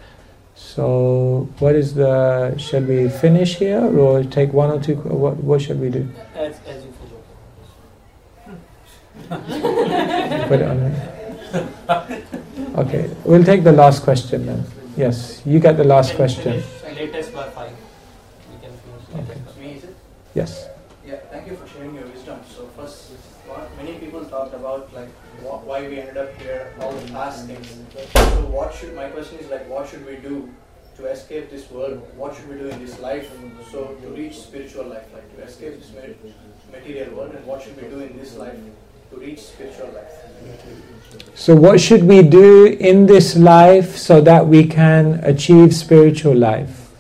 So what is the, shall we finish here or take one or two, what, what shall we do? As, as you Put it on me. Okay, we'll take the last question then. Yes, you get the last question. Latest by five. We can finish. Okay. Me, is it? Yes. Yeah, thank you for sharing your wisdom. So first, what many people talked about like wh- why we ended up here, all the past things. So what should, my question is like, what should we do to escape this world? What should we do in this life so to reach spiritual life, like to escape this ma- material world, and what should we do in this life to reach spiritual life? So what should we do in this life so that we can achieve spiritual life?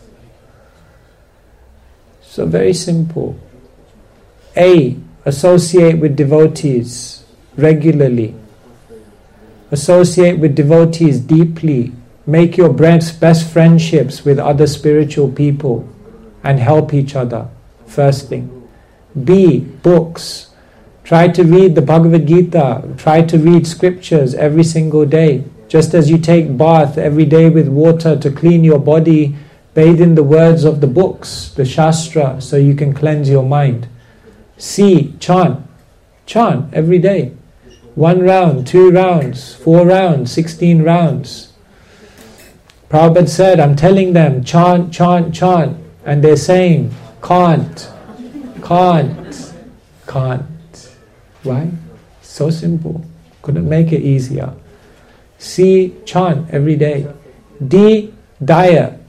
So very simple. A. Associate with devotees regularly. Associate with devotees deeply. Make your best, best friendships with other spiritual people and help each other. First thing. B. Books. Try to read the Bhagavad Gita. Try to read scriptures every single day. Just as you take bath every day with water to clean your body, bathe in the words of the books, the Shastra, so you can cleanse your mind. C. Chant. Chant every day. One round, two rounds, four rounds, sixteen rounds. Prabhupada said, I'm telling them, chant, chant, chant. And they're saying, can't, can't, can't. Why? So simple. Couldn't make it easier. C. Chant every day. D. Diet.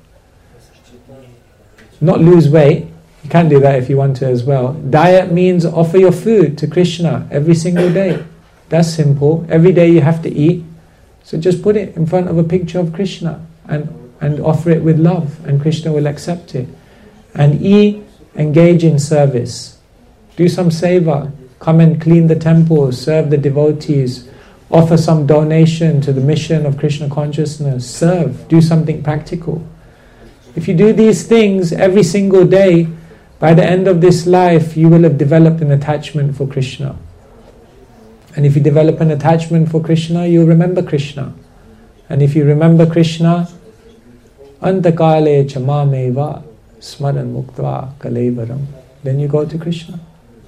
Not lose weight. You can't do that if you want to as well. Diet means offer your food to Krishna every single day. That's simple. Every day you have to eat. So just put it in front of a picture of Krishna and, and offer it with love, and Krishna will accept it. And E. Engage in service. Do some seva. Come and clean the temples, serve the devotees, offer some donation to the mission of Krishna consciousness, serve, do something practical. If you do these things every single day, by the end of this life, you will have developed an attachment for Krishna. And if you develop an attachment for Krishna, you'll remember Krishna. And if you remember Krishna, antakale chamameva smaran muktva kalevaram, then you go to Krishna.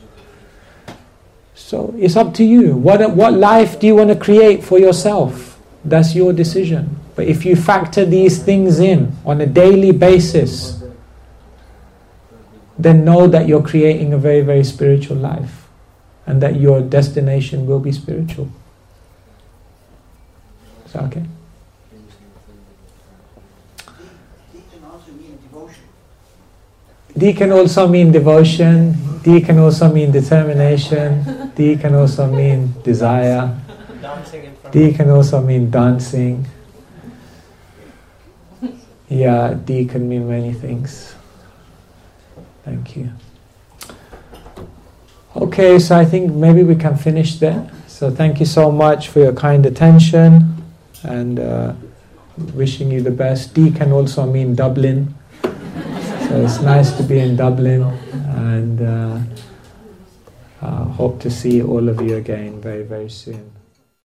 So it's up to you. What, what life do you want to create for yourself? That's your decision. But if you factor these things in on a daily basis, then know that you're creating a very, very spiritual life, and that your destination will be spiritual. Is that okay? D can also mean devotion. D can also mean determination. D can also mean desire. D can also mean dancing. Yeah, D can mean many things. Thank you. Okay, so I think maybe we can finish there. So thank you so much for your kind attention, and uh, wishing you the best. D can also mean Dublin. So it's nice to be in Dublin, and uh, uh, hope to see all of you again very, very soon.